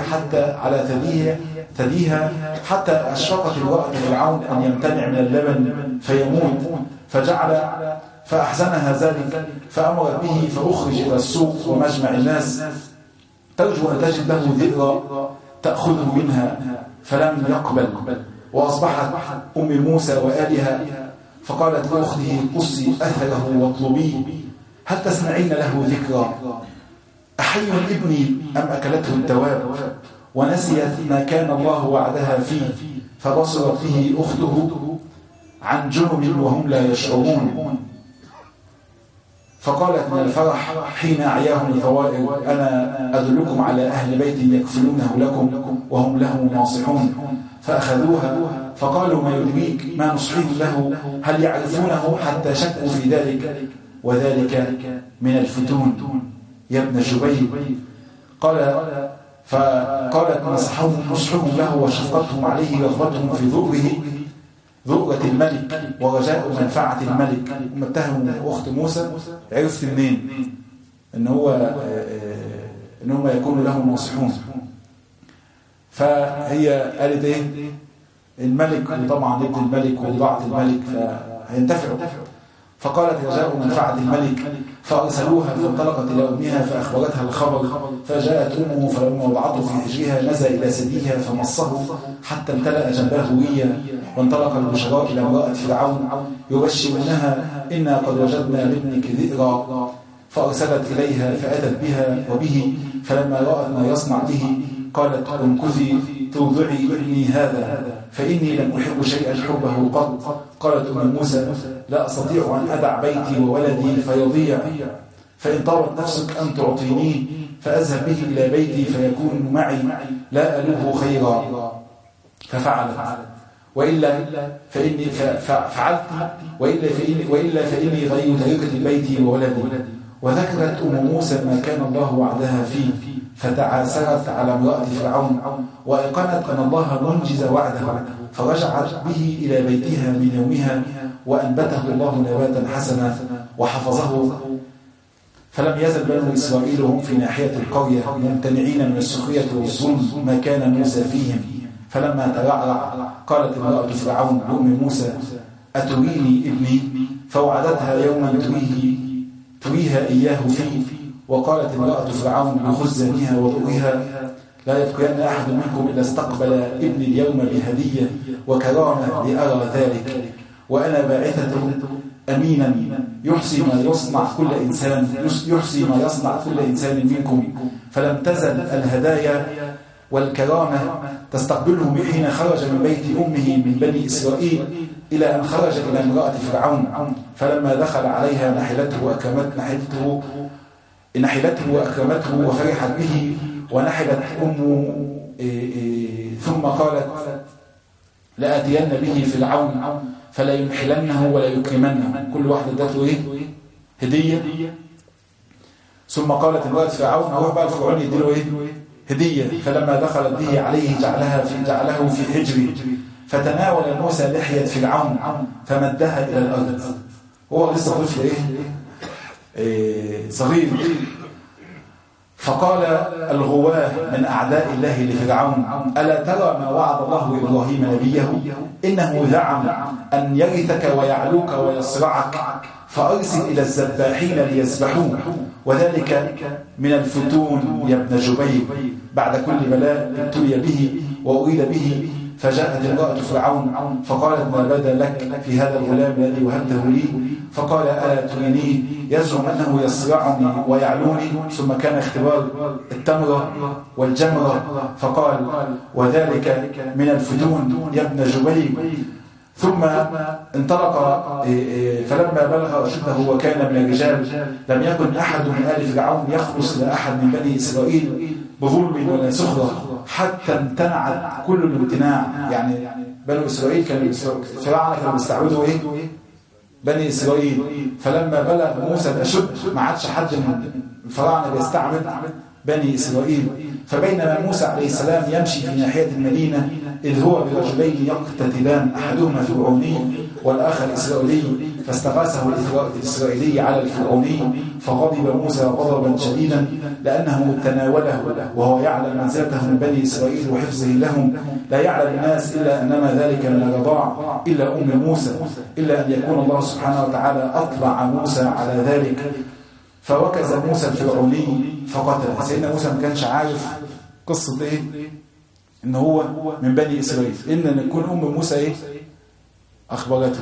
ثديها حتى أشفقت امرأة فرعون أن يمتنع من اللبن فيموت، فأحزنها ذلك، فأمرت به فأخرج إلى السوق ومجمع الناس ترجو أن تجد له ذئرا تأخذه منها، فلم يقبل. وأصبحت أم موسى وآلها فقالت لأخته قصي أثره واطلبيه، هل تسمعين له ذكرى؟ أحي ابني أم أكلته الدواب؟ ونسيت ما كان الله وعدها فيه، فبصرت به أخته عن جنب وهم لا يشعرون. فقالت من الفرح حين أعياهم الفوائد أنا أدلكم على أهل بيت يكفلونه لكم وهم له ناصحون. فأخذوها فقالوا ما يدريك ما نصحيه له، هل يعرفونه؟ حتى شكوا في ذلك، وذلك من الفتون يا ابن جبير. فقالت نصحهم له وشفقتهم عليه رغبتهم في ذؤرة الملك ورجاء منفعة الملك. هم اتهموا أخت موسى، عرفت منين إن هم يكونوا لهم ناصحون؟ فهي قالت إيه؟ الملك وطبعا ابن الملك وضاعة الملك فهينتفعوا. فقالت رجاء منفعة الملك، فأرسلوها فانطلقت إلى أمها فأخبرتها الخبر، فجاءت أمه فلما وضعته في حجرها نزل إلى ثديها فمصه حتى امتلأ جنبه ريا، وانطلق البشراء إلى امرأة فرعون يبشرونها إنا قد وجدنا لابنك ذئرا، فأرسلت إليها فأتت بها وبه، فلما رأت ما يصنع به قالت امكثي توضعي ابني هذا فإني لم أحب شيئا حبه قط. قالت أم موسى لا أستطيع أن أدع بيتي وولدي فيضيع، فإن طارت نفسك أن تعطينيه فأذهب به إلى بيتي فيكون معي لا ألوه خيرا. ففعلت، وإلا فإني فعلت وإلا فإني غير طريقة بيتي وولدي. وذكرت أم موسى ما كان الله وعدها فيه، فتعاسرت على امرأة فرعون وأيقنت أن الله منجز وعده، فرجعت به إلى بيتها من يومها وأنبته الله نباتا حسنا وحفظه. فلم يزل بنو إسرائيل هم في ناحية القرية ممتنعين من السخرية والظلم ما كان موسى فيهم. فلما ترعرع قالت امرأة فرعون لأم موسى أتريني ابني؟ فوعدتها يوما تريها إياه فيه. وقالت امرأة فرعون بخزنها وضوئها لا يبقين أحد منكم إلا استقبل ابني اليوم بهدية وكرامة لأرى ذلك، وأنا باعثة أمينا يحصي ما يصنع كل إنسان منكم. فلم تزل الهدايا والكرامة تستقبله حين خرج من بيت أمه من بني إسرائيل إلى أن خرج إلى امرأة فرعون، فلما دخل عليها نحلته وأكرمته وفرحت به، ونحلت أمه ثم قالت لآتين به فرعون فلا ينحلنه ولا يكرمنه. كل واحدة ادته هدية. ثم قالت امرأة فرعون أروح بقى الفرعون يديله هدية. فلما دخلت به عليه جعله في حجره، فتناول موسى لحية فرعون فمدها إلى الأرض. هو لسه طفل صغير. فقال الغواه من أعداء الله لفرعون ألا ترى ما وعد الله إبراهيم نبيه إنه زعم أن يرثك ويعلوك ويصرعك، فأرسل إلى الذباحين ليذبحوه، وذلك من الفتون يا ابن جبير. بعد كل بلاء ابتلي به وأريد به. فجاءت امرأة فرعون فقالت ما بدا لك في هذا الغلام الذي وهبته لي؟ فقال ألا ترينيه يزعم أنه يصرعني ويعلوني. ثم كان اختبار التمرة والجمرة، فقال وذلك من الفتون يا ابن جبير. ثم انطلق فلما بلغ أشده وكان من الرجال لم يكن أحد من آل فرعون يخلص لأحد من بني إسرائيل بظلم ولا سخرة حتى امتنعت كل الامتناع. يعني بني إسرائيل كانوا بيستعبدوا بني إسرائيل. فلما بلغ موسى الأشد ما عادش حد من الفراعنة بيستعبد بني إسرائيل. فبينما موسى عليه السلام يمشي في ناحية المدينة إذ هو برجلين يقتتلان، أحدهما فرعوني والآخر إسرائيلي، فاستغاثه الإسرائيلي على الفرعوني، فغضب موسى غضبا شديدا لأنه تناوله وهو يعلم منزلته من بني إسرائيل وحفظه لهم. لا يعلم الناس إلا أنما ذلك من الرضاع إلا أم موسى، إلا أن يكون الله سبحانه وتعالى أطلع موسى على ذلك. فوكز موسى الفرعوني فقتل. سيدنا موسى ما كانش عارف قصة إن هو من بني إسرائيل، إن يكون أم موسى أخبرته،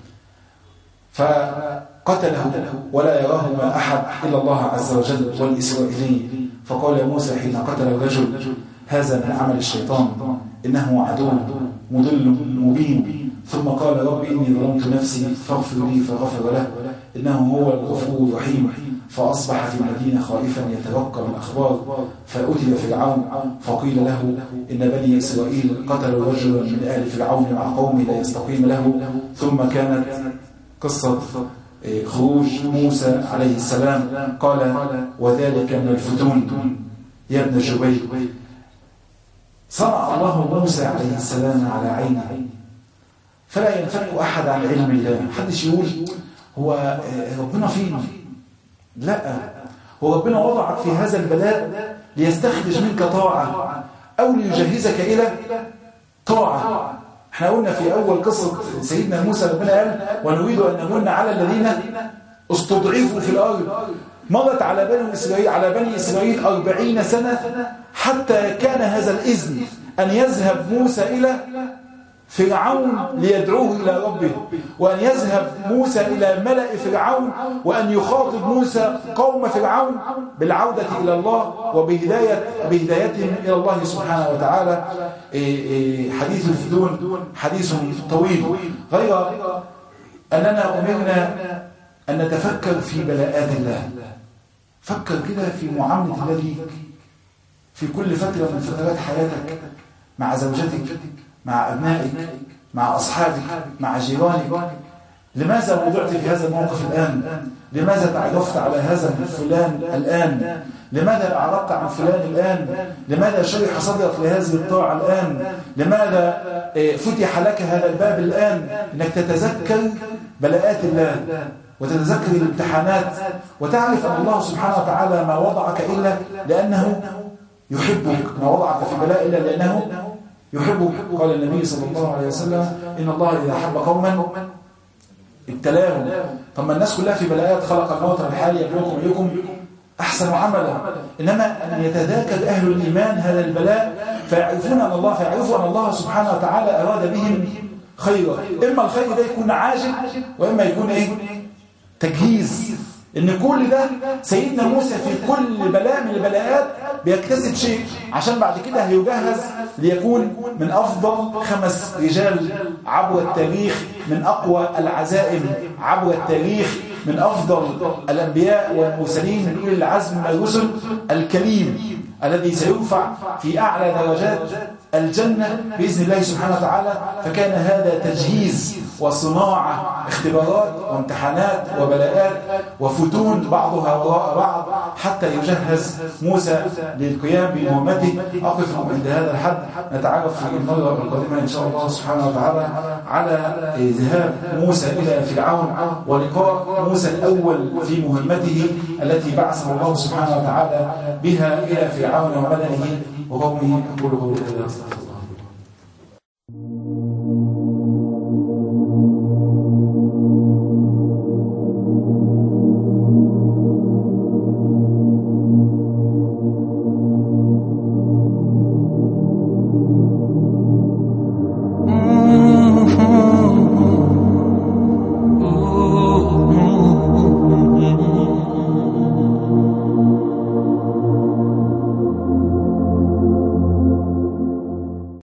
فقتله ولا يراهما أحد إلا الله عز وجل والإسرائيلي. فقال موسى حين قتل الرجل هذا من عمل الشيطان إنه عدو مضل مبين. ثم قال رب إني ظلمت نفسي فاغفر لي فغفر له إنه هو الغفور الرحيم. فأصبح في المدينة خائفا يتوقع الأخبار، فأتي فرعون فقيل له إن بني إسرائيل قتلوا رجلا من آل فرعون مع قومه لا يستقيم له. ثم كانت قصة خروج موسى عليه السلام. قال وذلك من الفتون يا ابن جبير. صنع الله موسى عليه السلام على عينه، فلا ينفك أحد عن علم الله. محدش يقول هو ربنا فين، لا، هو ربنا وضعك في هذا البلاء ليستخرج منك طاعة أو ليجهزك إلى طاعة. احنا قلنا في أول قصة سيدنا موسى ربنا قال ونريد أن نمن على الذين استضعفوا في الأرض. مرت على بني إسرائيل 40 سنة حتى كان هذا الإذن أن يذهب موسى إلى فرعون ليدعوه إلى ربه، وأن يذهب موسى إلى ملأ فرعون وأن يخاطب موسى قوم فرعون بالعودة إلى الله وبهدايتهم إلى الله سبحانه وتعالى. حديث الفتون حديث طويل، غير أننا أمرنا أن نتفكر في بلاءات الله. فكر كده في معاملة الله ليك في كل فترة من فترات حياتك، مع زوجتك، مع أبنائك، مع أصحابك، مع جيرانك. لماذا وضعت في هذا الموقف الآن؟ لماذا تعرفت على هذا الفلان الآن؟ لماذا أعرضت عن فلان الآن؟ لماذا شرح صدرك لهذه الطاعة الآن؟ لماذا فتح لك هذا الباب الآن؟ إنك تتذكر بلاءات الله وتتذكر الامتحانات وتعرف أن الله سبحانه وتعالى ما وضعك إلا لأنه يحبك، ما وضعك في بلاء إلا لأنه يحبك. قال النبي صلى الله عليه وسلم إن الله إذا حب قوما ابتلاهم. طب ما الناس كلها في بلاءات، خلق الموت والحياة ليبلوكم أيكم أحسن عملا. إنما أن يتذاكر أهل الإيمان هذا البلاء فيعرفوا أن الله سبحانه وتعالى أراد بهم خيرا. إما الخير ده يكون عاجل وإما يكون تجهيز ان كل ده سيدنا موسى في كل بلاء من البلاءات بيكتسب شيء عشان بعد كده هيجهز ليكون من افضل 5 رجال عبر التاريخ، من اقوى العزائم عبر التاريخ، من افضل الانبياء والمرسلين، من اولي العزم من الرسل، الكريم الذي سيرفع في اعلى درجات الجنة بإذن الله سبحانه وتعالى. فكان هذا تجهيز وصناعة، اختبارات وامتحانات وبلاءات وفتون بعضها وراء بعض حتى يجهز موسى للقيام بمهمته. أقف عند هذا الحد، نتعرف في المرة القادمة إن شاء الله سبحانه وتعالى على ذهاب موسى إلى فرعون ولقاء موسى الأول في مهمته التي بعثه الله سبحانه وتعالى بها إلى فرعون وملئه وقومه. أقول قولي هذا.